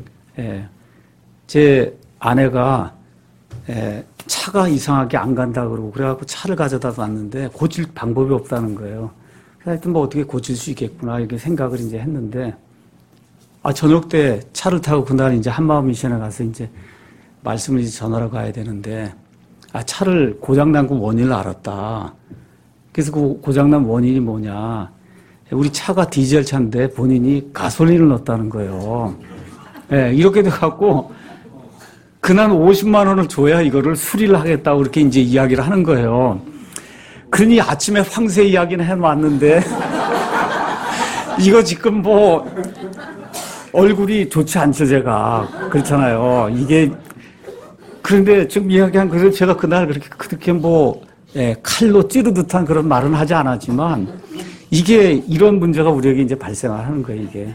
제 아내가 차가 이상하게 안 간다 그러고 그래갖고 차를 가져다 놨는데 고칠 방법이 없다는 거예요. 그래서 하여튼 뭐 어떻게 고칠 수 있겠구나 이렇게 생각을 이제 했는데 저녁 때 차를 타고 그날 이제 한마음 미션에 가서 이제 말씀을 이제 전하러 가야 되는데 차를 고장난 그 원인을 알았다. 그래서 그 고장난 원인이 뭐냐. 우리 차가 디젤 차인데 본인이 가솔린을 넣었다는 거예요. 이렇게 돼갖고 그날 50만 원을 줘야 이거를 수리를 하겠다고 이렇게 이제 이야기를 하는 거예요. 그러니 아침에 황새 이야기는 해놨는데 이거 지금 뭐 얼굴이 좋지 않죠, 제가. 그렇잖아요. 이게 그런데 지금 이야기한 그래서 제가 그날 그렇게 뭐 칼로 찌르듯한 그런 말은 하지 않았지만 이게 이런 문제가 우리에게 이제 발생을 하는 거예요, 이게.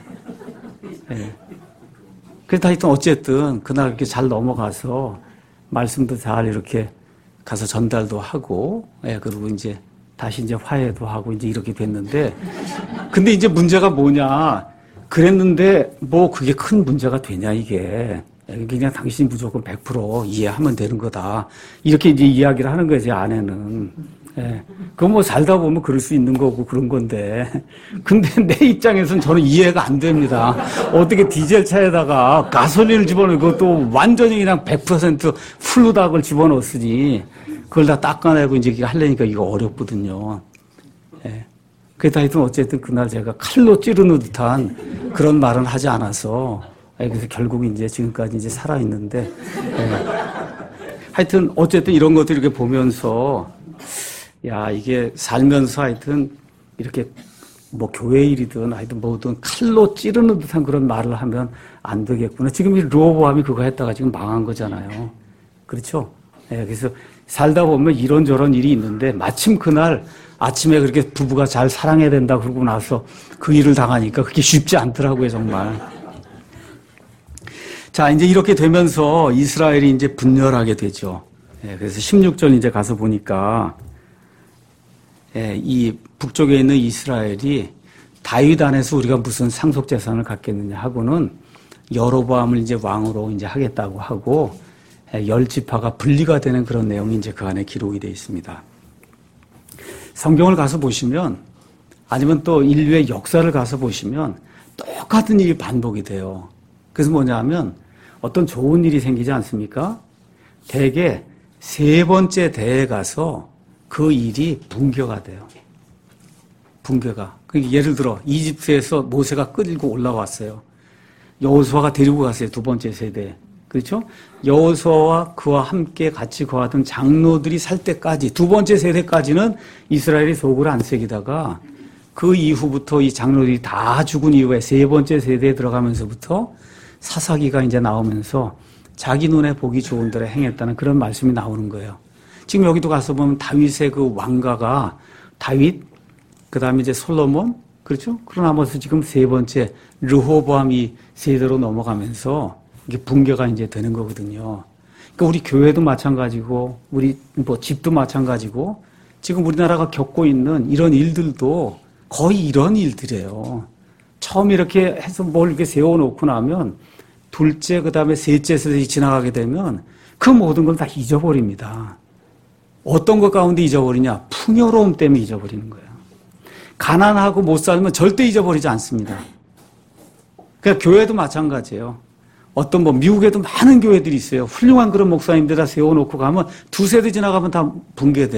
그래서 하여튼 어쨌든 그날 이렇게 잘 넘어가서 말씀도 잘 이렇게 가서 전달도 하고, 그리고 이제 다시 이제 화해도 하고 이제 이렇게 됐는데, 근데 이제 문제가 뭐냐. 그랬는데 뭐 그게 큰 문제가 되냐, 이게. 그냥 당신이 무조건 100% 이해하면 되는 거다. 이렇게 이제 이야기를 하는 거예요, 제 아내는. 그거 뭐 살다 보면 그럴 수 있는 거고 그런 건데. 근데 내 입장에서는 저는 이해가 안 됩니다. 어떻게 디젤 차에다가 가솔린을 집어넣고 또 완전히 그냥 100% 플루닥을 집어넣었으니 그걸 다 닦아내고 이제 하려니까 이거 어렵거든요. 그래도 하여튼 어쨌든 그날 제가 칼로 찌르는 듯한 그런 말은 하지 않아서 그래서 결국 이제 지금까지 이제 살아있는데 하여튼 어쨌든 이런 것들 이렇게 보면서 이게 살면서 하여튼 이렇게 뭐 교회 일이든 하여튼 뭐든 칼로 찌르는 듯한 그런 말을 하면 안 되겠구나. 지금 이 르호보암이 그거 했다가 지금 망한 거잖아요. 그렇죠? 그래서 살다 보면 이런저런 일이 있는데 마침 그날 아침에 그렇게 부부가 잘 사랑해야 된다 그러고 나서 그 일을 당하니까 그게 쉽지 않더라고요, 정말. 자, 이제 이렇게 되면서 이스라엘이 이제 분열하게 되죠. 그래서 16절 이제 가서 보니까 이 북쪽에 있는 이스라엘이 다윗 안에서 우리가 무슨 상속 재산을 갖겠느냐 하고는 여로보암을 이제 왕으로 이제 하겠다고 하고 10지파가 분리가 되는 그런 내용이 이제 그 안에 기록이 되어 있습니다. 성경을 가서 보시면 아니면 또 인류의 역사를 가서 보시면 똑같은 일이 반복이 돼요. 그래서 뭐냐 하면 어떤 좋은 일이 생기지 않습니까? 대개 세 번째 대에 가서 그 일이 붕괴가 돼요. 붕괴가. 예를 들어 이집트에서 모세가 끌고 올라왔어요. 여호수아가 데리고 갔어요. 두 번째 세대. 그렇죠? 여호수아와 그와 함께 같이 거하던 장로들이 살 때까지 두 번째 세대까지는 이스라엘이 속을 안 새기다가 그 이후부터 이 장로들이 다 죽은 이후에 세 번째 세대에 들어가면서부터 사사기가 이제 나오면서 자기 눈에 보기 좋은 대로 행했다는 그런 말씀이 나오는 거예요. 지금 여기도 가서 보면 다윗의 그 왕가가 다윗, 그 다음에 이제 솔로몬, 그렇죠? 그러나면서 지금 세 번째 르호보암이 세대로 넘어가면서 이게 붕괴가 이제 되는 거거든요. 그러니까 우리 교회도 마찬가지고, 우리 뭐 집도 마찬가지고, 지금 우리나라가 겪고 있는 이런 일들도 거의 이런 일들이에요. 처음 이렇게 해서 뭘 이렇게 세워놓고 나면 둘째, 그 다음에 셋째 세대에 지나가게 되면 그 모든 걸 다 잊어버립니다. 어떤 것 가운데 잊어버리냐? 풍요로움 때문에 잊어버리는 거예요. 가난하고 못 살면 절대 잊어버리지 않습니다. 그러니까 교회도 마찬가지예요. 어떤 뭐 미국에도 많은 교회들이 있어요. 훌륭한 그런 목사님들 다 세워놓고 가면 두세대 지나가면 다 붕괴돼요.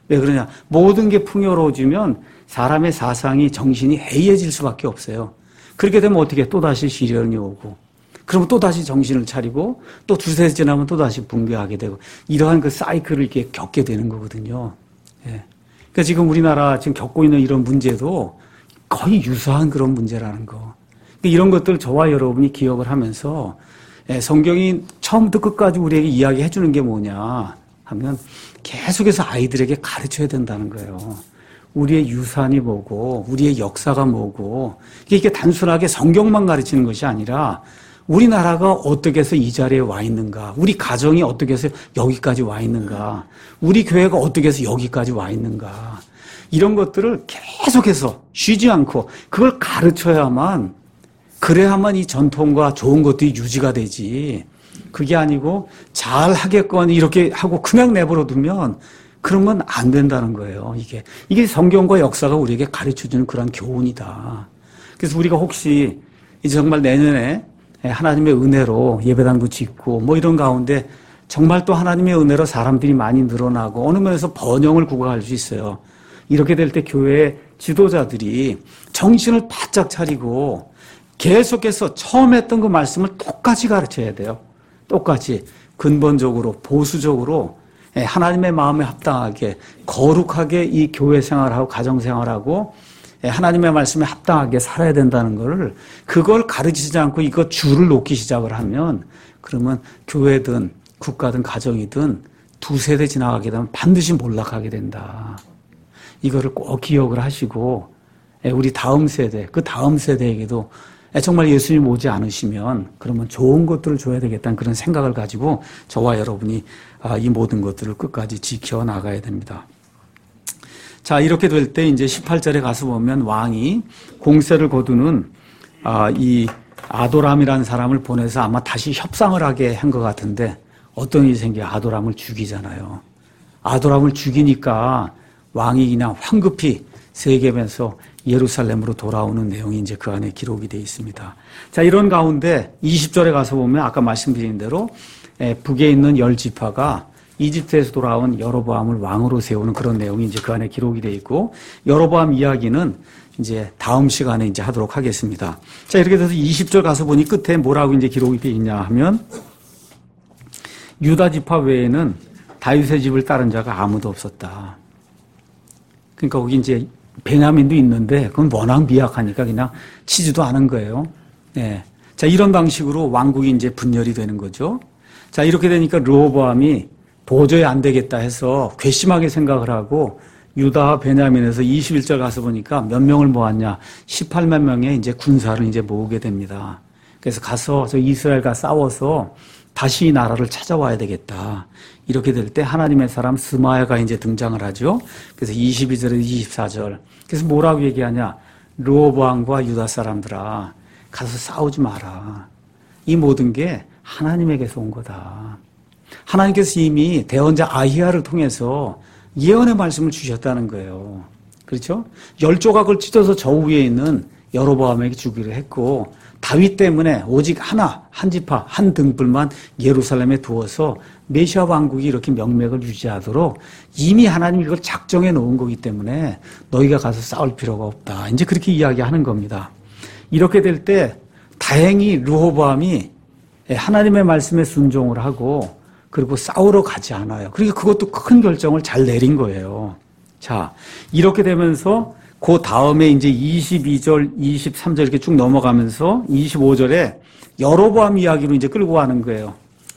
왜 그러냐? 모든 게 풍요로워지면 사람의 사상이 정신이 해이해질 수밖에 없어요. 그렇게 되면 어떻게 또다시 시련이 오고 그러면 또다시 정신을 차리고 또 두세 지나면 또다시 붕괴하게 되고 이러한 그 사이클을 이렇게 겪게 되는 거거든요. 예. 그러니까 지금 우리나라 지금 겪고 있는 이런 문제도 거의 유사한 그런 문제라는 거. 그러니까 이런 것들 저와 여러분이 기억을 하면서 성경이 처음부터 끝까지 우리에게 이야기해 주는 게 뭐냐 하면 계속해서 아이들에게 가르쳐야 된다는 거예요. 우리의 유산이 뭐고 우리의 역사가 뭐고 이게 단순하게 성경만 가르치는 것이 아니라 우리나라가 어떻게 해서 이 자리에 와 있는가, 우리 가정이 어떻게 해서 여기까지 와 있는가, 우리 교회가 어떻게 해서 여기까지 와 있는가, 이런 것들을 계속해서 쉬지 않고 그걸 가르쳐야만, 그래야만 이 전통과 좋은 것들이 유지가 되지. 그게 아니고 잘 하겠거니 이렇게 하고 그냥 내버려 두면 그러면 안 된다는 거예요. 이게 성경과 역사가 우리에게 가르쳐주는 그런 교훈이다. 그래서 우리가 혹시 이제 정말 내년에 하나님의 은혜로 예배당도 짓고 뭐 이런 가운데 정말 또 하나님의 은혜로 사람들이 많이 늘어나고 어느 면에서 번영을 구가할 수 있어요. 이렇게 될 때 교회의 지도자들이 정신을 바짝 차리고 계속해서 처음 했던 그 말씀을 똑같이 가르쳐야 돼요. 똑같이 근본적으로 보수적으로 하나님의 마음에 합당하게 거룩하게 이 교회 생활하고 가정 생활하고 하나님의 말씀에 합당하게 살아야 된다는 것을 그걸 가르치지 않고 이거 줄을 놓기 시작을 하면 그러면 교회든 국가든 가정이든 두세 대 지나가게 되면 반드시 몰락하게 된다. 이거를 꼭 기억을 하시고 우리 다음 세대, 그 다음 세대에게도 정말 예수님 오지 않으시면 그러면 좋은 것들을 줘야 되겠다는 그런 생각을 가지고 저와 여러분이 이 모든 것들을 끝까지 지켜나가야 됩니다. 자, 이렇게 될 때 이제 18절에 가서 보면 왕이 공세를 거두는 이 아도람이라는 사람을 보내서 아마 다시 협상을 하게 한 것 같은데 어떤 일이 생겨요? 아도람을 죽이잖아요. 아도람을 죽이니까 왕이 그냥 황급히 세겜에서 예루살렘으로 돌아오는 내용이 이제 그 안에 기록이 되어 있습니다. 자, 이런 가운데 20절에 가서 보면 아까 말씀드린 대로 북에 있는 10지파가 이집트에서 돌아온 여로보암을 왕으로 세우는 그런 내용이 이제 그 안에 기록이 되어 있고 여로보암 이야기는 이제 다음 시간에 이제 하도록 하겠습니다. 자, 이렇게 돼서 20절 가서 보니 끝에 뭐라고 이제 기록이 되어 있냐 하면 유다 지파 외에는 다윗의 집을 따른 자가 아무도 없었다. 그러니까 거기 이제 베냐민도 있는데 그건 워낙 미약하니까 그냥 치지도 않은 거예요. 네. 자, 이런 방식으로 왕국이 이제 분열이 되는 거죠. 자, 이렇게 되니까 르호보암이 도저히 안 되겠다 해서 괘씸하게 생각을 하고 유다와 베냐민에서 21절 가서 보니까 몇 명을 모았냐? 18만 명의 이제 군사를 이제 모으게 됩니다. 그래서 가서 저 이스라엘과 싸워서 다시 이 나라를 찾아와야 되겠다. 이렇게 될 때 하나님의 사람 스마야가 이제 등장을 하죠. 그래서 22절에서 24절. 그래서 뭐라고 얘기하냐? 르호보암과 유다 사람들아, 가서 싸우지 마라. 이 모든 게 하나님에게서 온 거다. 하나님께서 이미 대언자 아히야를 통해서 예언의 말씀을 주셨다는 거예요. 그렇죠? 10조각을 찢어서 저 위에 있는 여로보암에게 주기로 했고 다윗 때문에 오직 하나, 한 지파, 한 등불만 예루살렘에 두어서 메시아 왕국이 이렇게 명맥을 유지하도록 이미 하나님이 이걸 작정해 놓은 거기 때문에 너희가 가서 싸울 필요가 없다. 이제 그렇게 이야기하는 겁니다. 이렇게 될 때 다행히 르호보암이 하나님의 말씀에 순종을 하고 그리고 싸우러 가지 않아요. 그러니까 그것도 큰 결정을 잘 내린 거예요. 자, 이렇게 되면서 그 다음에 이제 22절, 23절 이렇게 쭉 넘어가면서 25절에 여로보암 이야기로 이제 끌고 가는 거예요.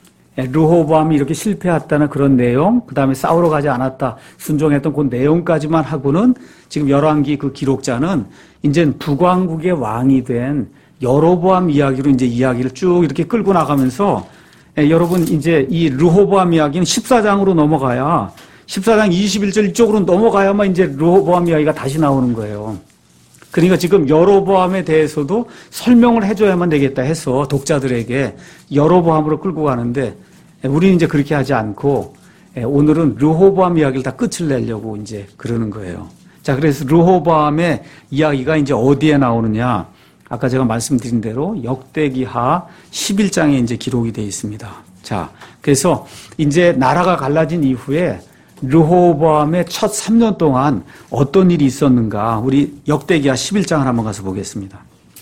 르호보암이 이렇게 실패했다는 그런 내용, 그 다음에 싸우러 가지 않았다, 순종했던 그 내용까지만 하고는 지금 열왕기 그 기록자는 이제 북왕국의 왕이 된 여로보암 이야기로 이제 이야기를 쭉 이렇게 끌고 나가면서 여러분 이제 이 르호보암 이야기는 14장으로 넘어가야 14장 21절 이쪽으로 넘어가야만 이제 르호보암 이야기가 다시 나오는 거예요. 그러니까 지금 여로보암에 대해서도 설명을 해줘야만 되겠다 해서 독자들에게 여로보암으로 끌고 가는데 우리는 이제 그렇게 하지 않고 오늘은 르호보암 이야기를 다 끝을 내려고 이제 그러는 거예요. 자, 그래서 르호보암의 이야기가 이제 어디에 나오느냐? 아까 제가 말씀드린 대로 역대기하 11장에 이제 기록이 되어 있습니다. 자, 그래서 이제 나라가 갈라진 이후에 르호보암의 첫 3년 동안 어떤 일이 있었는가? 우리 역대기하 11장을 한번 가서 보겠습니다.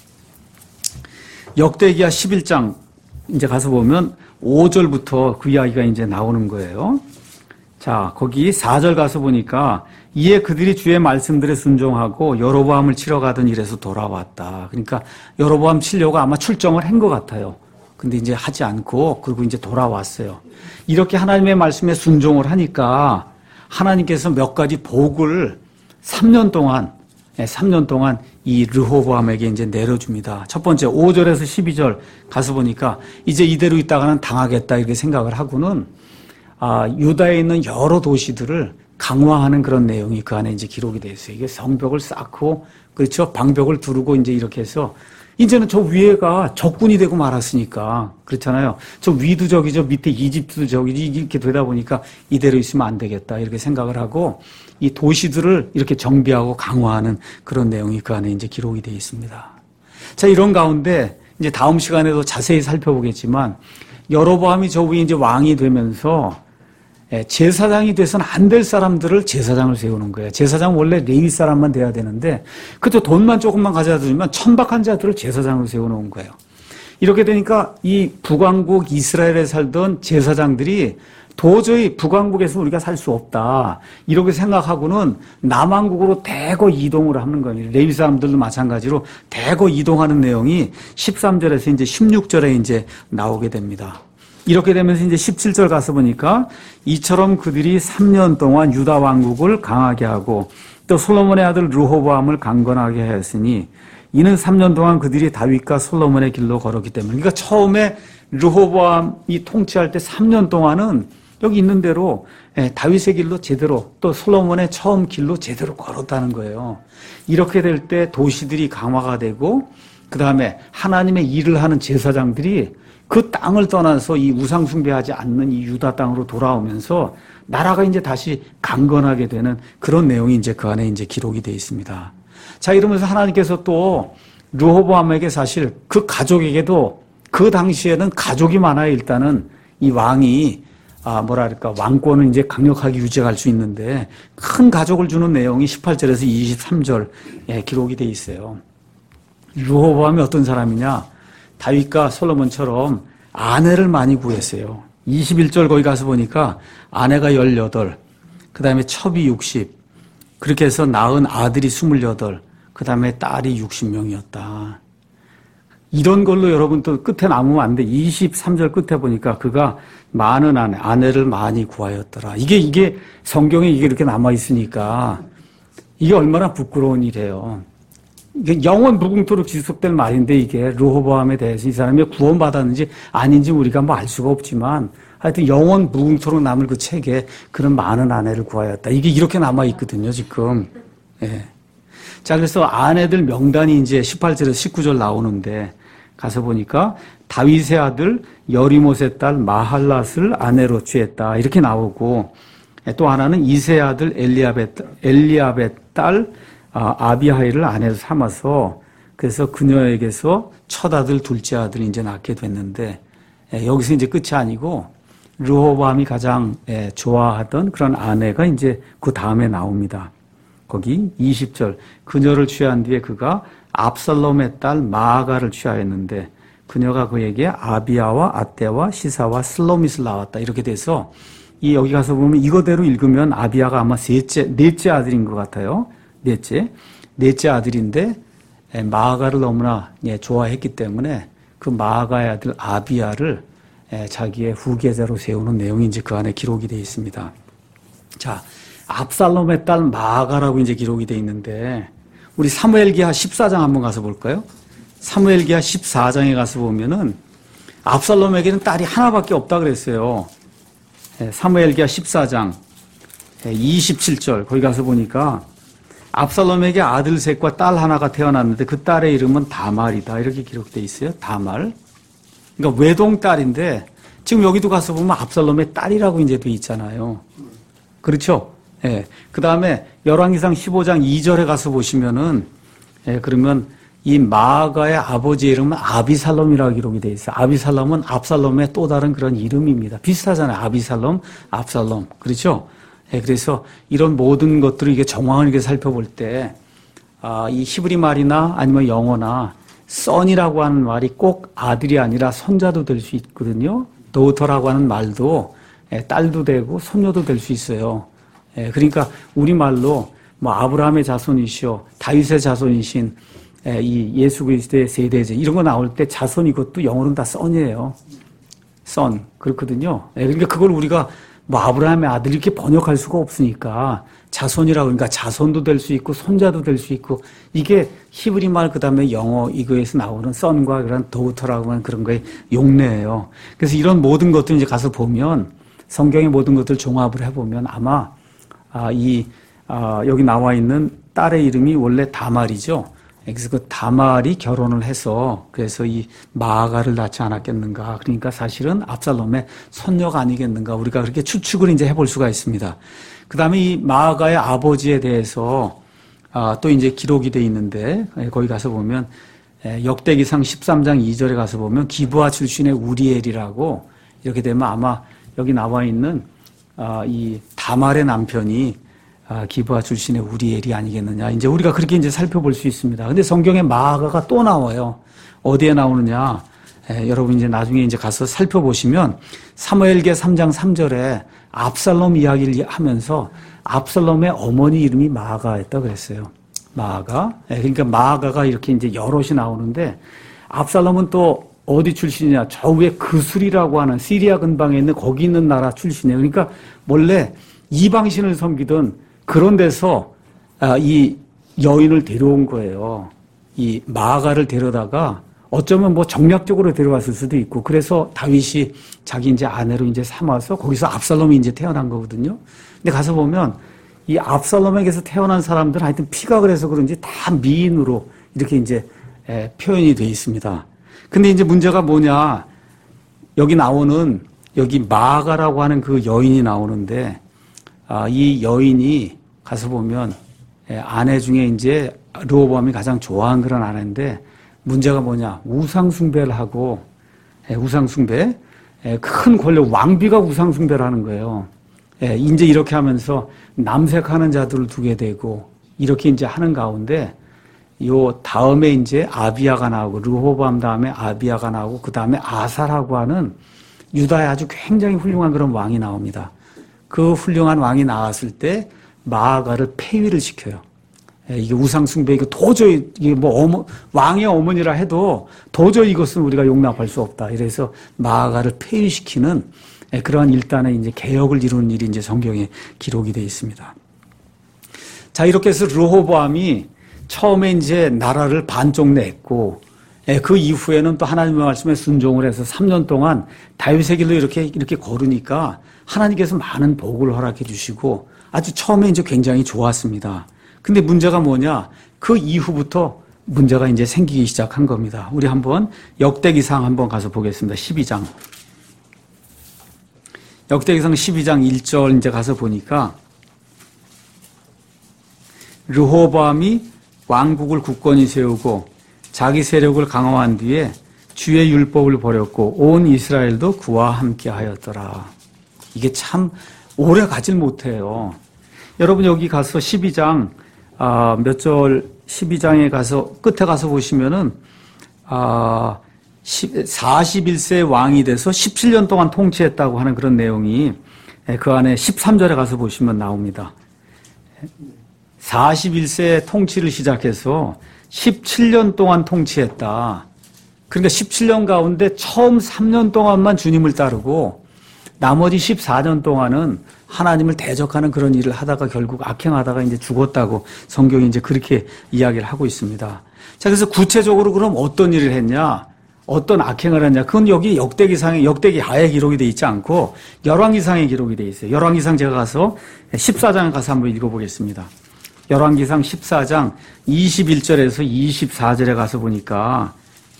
역대기하 11장 이제 가서 보면 5절부터 그 이야기가 이제 나오는 거예요. 자, 거기 4절 가서 보니까 이에 그들이 주의 말씀들에 순종하고 여로보암을 치러 가던 일에서 돌아왔다. 그러니까 여로보암 치려고 아마 출정을 한 것 같아요. 근데 이제 하지 않고 그리고 이제 돌아왔어요. 이렇게 하나님의 말씀에 순종을 하니까 하나님께서 몇 가지 복을 3년 동안 이 르호보암에게 이제 내려줍니다. 첫 번째 5절에서 12절 가서 보니까 이제 이대로 있다가는 당하겠다 이렇게 생각을 하고는 유다에 있는 여러 도시들을 강화하는 그런 내용이 그 안에 이제 기록이 되어 있어요. 이게 성벽을 쌓고 그렇죠. 방벽을 두르고 이제 이렇게 해서 이제는 저 위에가 적군이 되고 말았으니까 그렇잖아요. 저 위도 적이죠. 밑에 이집트도 적이지 이렇게 되다 보니까 이대로 있으면 안 되겠다 이렇게 생각을 하고 이 도시들을 이렇게 정비하고 강화하는 그런 내용이 그 안에 이제 기록이 되어 있습니다. 자, 이런 가운데 이제 다음 시간에도 자세히 살펴보겠지만 여로보암이 저 위에 이제 왕이 되면서 제사장이 돼서는 안 될 사람들을 제사장을 세우는 거예요. 제사장은 원래 레위 사람만 돼야 되는데 그것도 돈만 조금만 가져다 주면 천박한 자들을 제사장으로 세워놓은 거예요. 이렇게 되니까 이 북왕국 이스라엘에 살던 제사장들이 도저히 북왕국에서 우리가 살 수 없다 이렇게 생각하고는 남왕국으로 대거 이동을 하는 거예요. 레위 사람들도 마찬가지로 대거 이동하는 내용이 13절에서 이제 16절에 이제 나오게 됩니다. 이렇게 되면서 이제 17절 가서 보니까 이처럼 그들이 3년 동안 유다 왕국을 강하게 하고 또 솔로몬의 아들 르호보암을 강건하게 하였으니 이는 3년 동안 그들이 다윗과 솔로몬의 길로 걸었기 때문에 그러니까 처음에 르호보암이 통치할 때 3년 동안은 여기 있는 대로 다윗의 길로 제대로 또 솔로몬의 처음 길로 제대로 걸었다는 거예요. 이렇게 될 때 도시들이 강화가 되고 그다음에 하나님의 일을 하는 제사장들이 그 땅을 떠나서 이 우상 숭배하지 않는 이 유다 땅으로 돌아오면서 나라가 이제 다시 강건하게 되는 그런 내용이 이제 그 안에 이제 기록이 되어 있습니다. 자, 이러면서 하나님께서 또 르호보암에게 사실 그 가족에게도 그 당시에는 가족이 많아야 일단은 이 왕이 왕권을 이제 강력하게 유지할 수 있는데 큰 가족을 주는 내용이 18절에서 23절에 기록이 되어 있어요. 르호보암이 어떤 사람이냐? 다윗과 솔로몬처럼 아내를 많이 구했어요. 21절 거기 가서 보니까 아내가 18, 그 다음에 첩이 60, 그렇게 해서 낳은 아들이 28, 그 다음에 딸이 60명이었다. 이런 걸로 여러분 또 끝에 남으면 안 돼. 23절 끝에 보니까 그가 많은 아내를 많이 구하였더라. 이게 성경에 이게 이렇게 남아있으니까 이게 얼마나 부끄러운 일이에요. 이게 영원 무궁토록 지속될 말인데 이게 르호보암에 대해서 이 사람이 구원받았는지 아닌지 우리가 뭐 알 수가 없지만 하여튼 영원 무궁토록 남을 그 책에 그런 많은 아내를 구하였다. 이게 이렇게 남아있거든요, 지금. 예. 자, 그래서 아내들 명단이 이제 18절에서 19절 나오는데 가서 보니까 다윗의 아들 여리못의 딸 마할랏을 아내로 취했다. 이렇게 나오고 또 하나는 이새의 아들 엘리압의 딸 아비하일을 아내로 삼아서 그래서 그녀에게서 첫 아들, 둘째 아들이 이제 낳게 됐는데 여기서 이제 끝이 아니고 르호보암이 가장 좋아하던 그런 아내가 이제 그 다음에 나옵니다. 거기 20절 그녀를 취한 뒤에 그가 압살롬의 딸 마아가를 취하였는데 그녀가 그에게 아비야와 아떼와 시사와 슬로밋을 낳았다. 이렇게 돼서 여기 가서 보면 이거대로 읽으면 아비야가 아마 넷째 아들인 것 같아요. 넷째 아들인데 마아가를 너무나 좋아했기 때문에 그 마아가의 아들 아비야를 자기의 후계자로 세우는 내용이 이제 그 안에 기록이 되어 있습니다. 자, 압살롬의 딸 마아가라고 이제 기록이 되어 있는데 우리 사무엘기하 14장 한번 가서 볼까요? 사무엘기하 14장에 가서 보면은 압살롬에게는 딸이 하나밖에 없다 그랬어요. 사무엘기하 14장 27절 거기 가서 보니까 압살롬에게 아들 셋과 딸 하나가 태어났는데 그 딸의 이름은 다말이다. 이렇게 기록되어 있어요. 다말. 그러니까 외동딸인데 지금 여기도 가서 보면 압살롬의 딸이라고 이제 돼 있잖아요. 그렇죠? 예. 그 다음에 열왕기상 15장 2절에 가서 보시면은 그러면 이 마아가의 아버지의 이름은 아비살롬이라고 기록이 되어 있어요. 아비살롬은 압살롬의 또 다른 그런 이름입니다. 비슷하잖아요. 아비살롬, 압살롬. 그렇죠? 그래서 이런 모든 것들을 이게 정황을 이렇게 살펴볼 때, 이 히브리 말이나 아니면 영어나 son이라고 하는 말이 꼭 아들이 아니라 손자도 될 수 있거든요. daughter라고 하는 말도 딸도 되고 손녀도 될 수 있어요. 그러니까 우리말로 뭐 아브라함의 자손이시오, 다윗의 자손이신 이 예수 그리스도의 세대제 이런 거 나올 때 자손 이것도 영어로는 다 son이에요. son 그렇거든요. 그러니까 그걸 우리가 뭐 아브라함의 아들 이렇게 번역할 수가 없으니까 자손이라고 그러니까 자손도 될 수 있고 손자도 될 수 있고 이게 히브리 말 그다음에 영어 이거에서 나오는 son과 그런 daughter라고 하는 그런 거의 용례예요. 그래서 이런 모든 것들 이제 가서 보면 성경의 모든 것들 종합을 해보면 아마 여기 나와 있는 딸의 이름이 원래 다말이죠. 그래서 그 다말이 결혼을 해서 그래서 이 마아가를 낳지 않았겠는가. 그러니까 사실은 압살롬의 손녀가 아니겠는가. 우리가 그렇게 추측을 이제 해볼 수가 있습니다. 그 다음에 이 마아가의 아버지에 대해서 또 이제 기록이 돼 있는데 거기 가서 보면 역대기상 13장 2절에 가서 보면 기브아 출신의 우리엘이라고 이렇게 되면 아마 여기 나와 있는 이 다말의 남편이 기브아 출신의 우리엘이 아니겠느냐. 이제 우리가 그렇게 이제 살펴볼 수 있습니다. 근데 성경에 마아가가 또 나와요. 어디에 나오느냐. 여러분 이제 나중에 이제 가서 살펴보시면 사무엘기 3장 3절에 압살롬 이야기를 하면서 압살롬의 어머니 이름이 마아가였다 그랬어요. 마아가. 그러니까 마아가가 이렇게 이제 여럿이 나오는데 압살롬은 또 어디 출신이냐. 저 위에 그술이라고 하는 시리아 근방에 있는 거기 있는 나라 출신이에요. 그러니까 원래 이방신을 섬기던 그런 데서 이 여인을 데려온 거예요. 이 마아가를 데려다가 어쩌면 뭐 정략적으로 데려왔을 수도 있고 그래서 다윗이 자기 이제 아내로 이제 삼아서 거기서 압살롬이 이제 태어난 거거든요. 근데 가서 보면 이 압살롬에게서 태어난 사람들은 하여튼 피가 그래서 그런지 다 미인으로 이렇게 이제 표현이 돼 있습니다. 근데 이제 문제가 뭐냐. 여기 나오는 여기 마아가라고 하는 그 여인이 나오는데 이 여인이 가서 보면 아내 중에 이제 르호보암이 가장 좋아한 그런 아내인데 문제가 뭐냐. 우상숭배를 하고 우상숭배 큰 권력 왕비가 우상숭배를 하는 거예요. 이제 이렇게 하면서 남색하는 자들을 두게 되고 이렇게 이제 하는 가운데 요 다음에 이제 아비야가 나오고 르호보암 다음에 아비야가 나오고 그 다음에 아사라고 하는 유다의 아주 굉장히 훌륭한 그런 왕이 나옵니다. 그 훌륭한 왕이 나왔을 때 마아가를 폐위를 시켜요. 이게 우상숭배, 이거 도저히, 이게 뭐 왕의 어머니라 해도 도저히 이것은 우리가 용납할 수 없다. 이래서 마아가를 폐위시키는 그러한 일단의 이제 개혁을 이루는 일이 이제 성경에 기록이 되어 있습니다. 자, 이렇게 해서 르호보암이 처음에 이제 나라를 반쪽 냈고, 그 이후에는 또 하나님의 말씀에 순종을 해서 3년 동안 다윗의 길로 이렇게 걸으니까 하나님께서 많은 복을 허락해 주시고 아주 처음에 이제 굉장히 좋았습니다. 근데 문제가 뭐냐? 그 이후부터 문제가 이제 생기기 시작한 겁니다. 우리 한번 역대기상 한번 가서 보겠습니다. 12장. 역대기상 12장 1절 이제 가서 보니까 르호보암이 왕국을 굳건히 세우고 자기 세력을 강화한 뒤에 주의 율법을 버렸고 온 이스라엘도 그와 함께 하였더라. 이게 참 오래 가질 못해요. 여러분 여기 가서 12장 몇 절 12장에 가서 끝에 가서 보시면은 41세 왕이 돼서 17년 동안 통치했다고 하는 그런 내용이 그 안에 13절에 가서 보시면 나옵니다. 41세 통치를 시작해서 17년 동안 통치했다. 그러니까 17년 가운데 처음 3년 동안만 주님을 따르고 나머지 14년 동안은 하나님을 대적하는 그런 일을 하다가 결국 악행하다가 이제 죽었다고 성경이 이제 그렇게 이야기를 하고 있습니다. 자, 그래서 구체적으로 그럼 어떤 일을 했냐? 어떤 악행을 했냐? 그건 여기 역대기하에 기록이 되어 있지 않고 열왕기상에 기록이 되어 있어요. 열왕기상 제가 가서 14장 가서 한번 읽어보겠습니다. 열왕기상 14장 21절에서 24절에 가서 보니까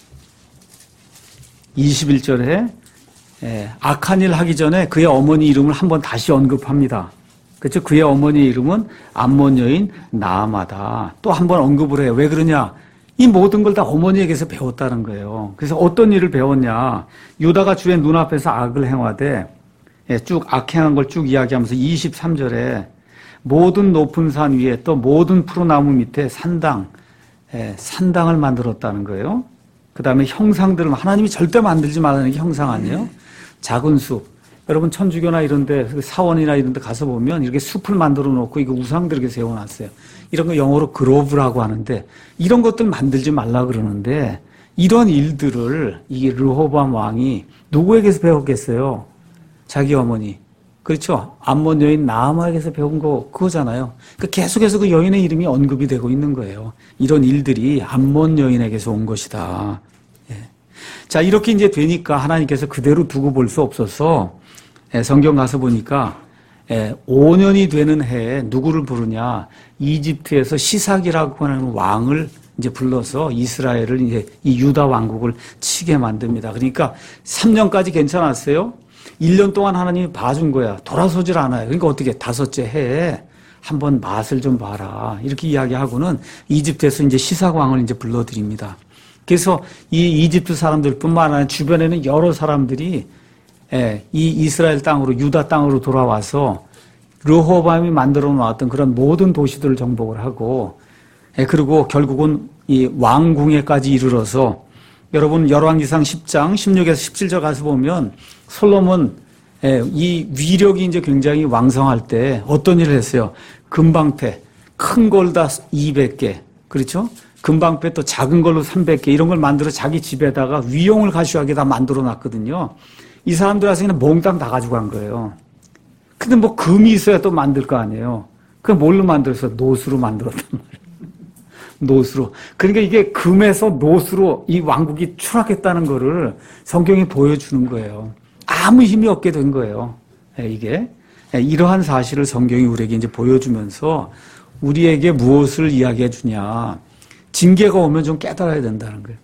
21절에 악한 일 하기 전에 그의 어머니 이름을 한번 다시 언급합니다. 그렇죠? 그의 어머니 이름은 암몬 여인 나아마다. 또 한번 언급을 해요. 왜 그러냐? 이 모든 걸 다 어머니에게서 배웠다는 거예요. 그래서 어떤 일을 배웠냐? 유다가 주의 눈앞에서 악을 행하되 쭉 악행한 걸 쭉 이야기하면서 23절에 모든 높은 산 위에 또 모든 푸르나무 밑에 산당을 만들었다는 거예요. 그 다음에 형상들을 하나님이 절대 만들지 말라는 게 형상 아니에요. 작은 숲. 여러분 천주교나 이런 데 사원이나 이런 데 가서 보면 이렇게 숲을 만들어 놓고 이거 우상들 이렇게 세워놨어요. 이런 거 영어로 그로브라고 하는데 이런 것들 만들지 말라 그러는데 이런 일들을 이 르호보암 왕이 누구에게서 배웠겠어요? 자기 어머니. 그렇죠. 암몬 여인 나아마에게서 배운 거 그거잖아요. 계속해서 그 여인의 이름이 언급이 되고 있는 거예요. 이런 일들이 암몬 여인에게서 온 것이다. 예. 자, 이렇게 이제 되니까 하나님께서 그대로 두고 볼 수 없어서 성경 가서 보니까 5년이 되는 해에 누구를 부르냐? 이집트에서 시삭이라고 하는 왕을 이제 불러서 이스라엘을 이제 이 유다 왕국을 치게 만듭니다. 그러니까 3년까지 괜찮았어요. 1년 동안 하나님이 봐준 거야. 돌아서질 않아요. 그러니까 어떻게 다섯째 해에 한번 맛을 좀 봐라. 이렇게 이야기하고는 이집트에서 이제 시삭왕을 이제 불러드립니다. 그래서 이 이집트 사람들뿐만 아니라 주변에는 여러 사람들이 이 이스라엘 땅으로 유다 땅으로 돌아와서 르호보암이 만들어 놓았던 그런 모든 도시들을 정복을 하고 그리고 결국은 이 왕궁에까지 이르러서 여러분 열왕기상 10장 16에서 17절 가서 보면 솔로몬 이 위력이 이제 굉장히 왕성할 때 어떤 일을 했어요? 금방패 큰 걸 다 200개 그렇죠? 금방패 또 작은 걸로 300개 이런 걸 만들어 자기 집에다가 위용을 가시하게 다 만들어 놨거든요. 이 사람들 와서 그냥 몽땅 다 가지고 간 거예요. 근데 뭐 금이 있어야 또 만들 거 아니에요. 그 뭘로 만들었어? 노수로 만들었단 말이에요. 노수로. 그러니까 이게 금에서 노수로 이 왕국이 추락했다는 거를 성경이 보여주는 거예요. 아무 힘이 없게 된 거예요. 이게. 이러한 사실을 성경이 우리에게 이제 보여주면서 우리에게 무엇을 이야기해 주냐. 징계가 오면 좀 깨달아야 된다는 거예요.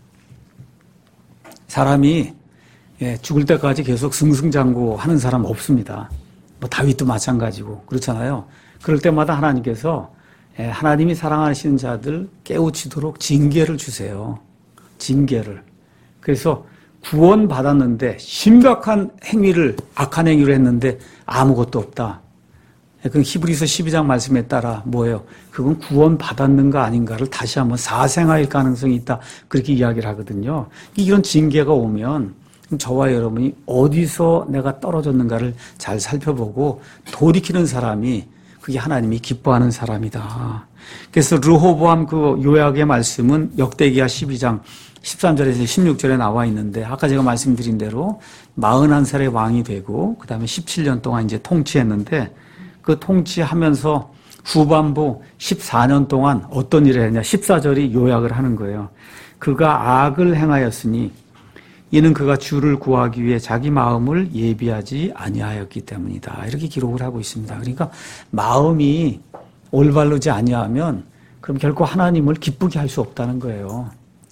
사람이 죽을 때까지 계속 승승장구 하는 사람 없습니다. 뭐 다윗도 마찬가지고 그렇잖아요. 그럴 때마다 하나님께서 하나님이 사랑하시는 자들 깨우치도록 징계를 주세요. 징계를. 그래서 구원받았는데 심각한 행위를 악한 행위를 했는데 아무것도 없다. 그 히브리서 12장 말씀에 따라 뭐예요? 그건 구원받았는가 아닌가를 다시 한번 사생할 가능성이 있다. 그렇게 이야기를 하거든요. 이런 징계가 오면 저와 여러분이 어디서 내가 떨어졌는가를 잘 살펴보고 돌이키는 사람이 그게 하나님이 기뻐하는 사람이다. 그래서 르호보암 그 요약의 말씀은 역대기하 12장 13절에서 16절에 나와 있는데 아까 제가 말씀드린 대로 41살의 왕이 되고 그다음에 17년 동안 이제 통치했는데 그 통치하면서 후반부 14년 동안 어떤 일을 했냐 14절이 요약을 하는 거예요. 그가 악을 행하였으니 이는 그가 주를 구하기 위해 자기 마음을 예비하지 아니하였기 때문이다. 이렇게 기록을 하고 있습니다. 그러니까 마음이 올바르지 아니하면 그럼 결코 하나님을 기쁘게 할 수 없다는 거예요.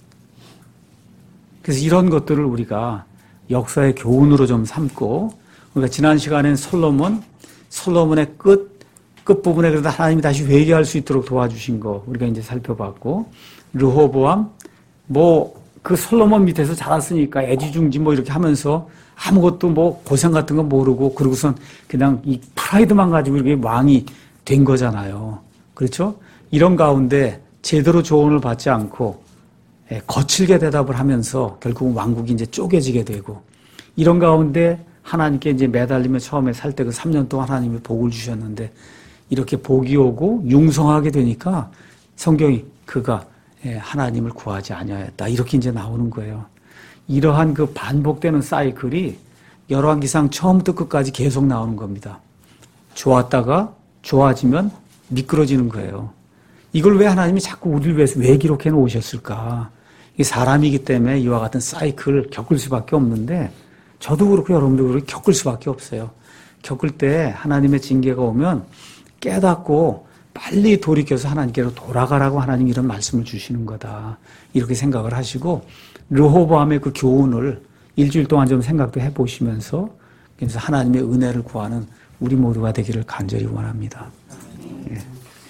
그래서 이런 것들을 우리가 역사의 교훈으로 좀 삼고 우리가 지난 시간엔 솔로몬의 끝부분에 그래도 하나님이 다시 회개할 수 있도록 도와주신 거 우리가 이제 살펴봤고 르호보암 그 솔로몬 밑에서 자랐으니까 애지중지 이렇게 하면서 아무것도 고생 같은 거 모르고 그러고선 그냥 이 프라이드만 가지고 이렇게 왕이 된 거잖아요. 그렇죠? 이런 가운데 제대로 조언을 받지 않고 거칠게 대답을 하면서 결국 왕국이 이제 쪼개지게 되고 이런 가운데 하나님께 이제 매달리며 처음에 살 때 그 3년 동안 하나님이 복을 주셨는데 이렇게 복이 오고 융성하게 되니까 성경이 그가 하나님을 구하지 아니하였다. 이렇게 이제 나오는 거예요. 이러한 그 반복되는 사이클이 열왕기상 처음부터 끝까지 계속 나오는 겁니다. 좋았다가 좋아지면 미끄러지는 거예요. 이걸 왜 하나님이 자꾸 우리를 위해서 왜 기록해 놓으셨을까? 이 사람이기 때문에 이와 같은 사이클을 겪을 수밖에 없는데 저도 그렇고 여러분도 그렇고 겪을 수밖에 없어요. 겪을 때 하나님의 징계가 오면 깨닫고 빨리 돌이켜서 하나님께로 돌아가라고 하나님이 이런 말씀을 주시는 거다. 이렇게 생각을 하시고 르호보암의 그 교훈을 일주일 동안 좀 생각도 해보시면서 그래서 하나님의 은혜를 구하는 우리 모두가 되기를 간절히 원합니다.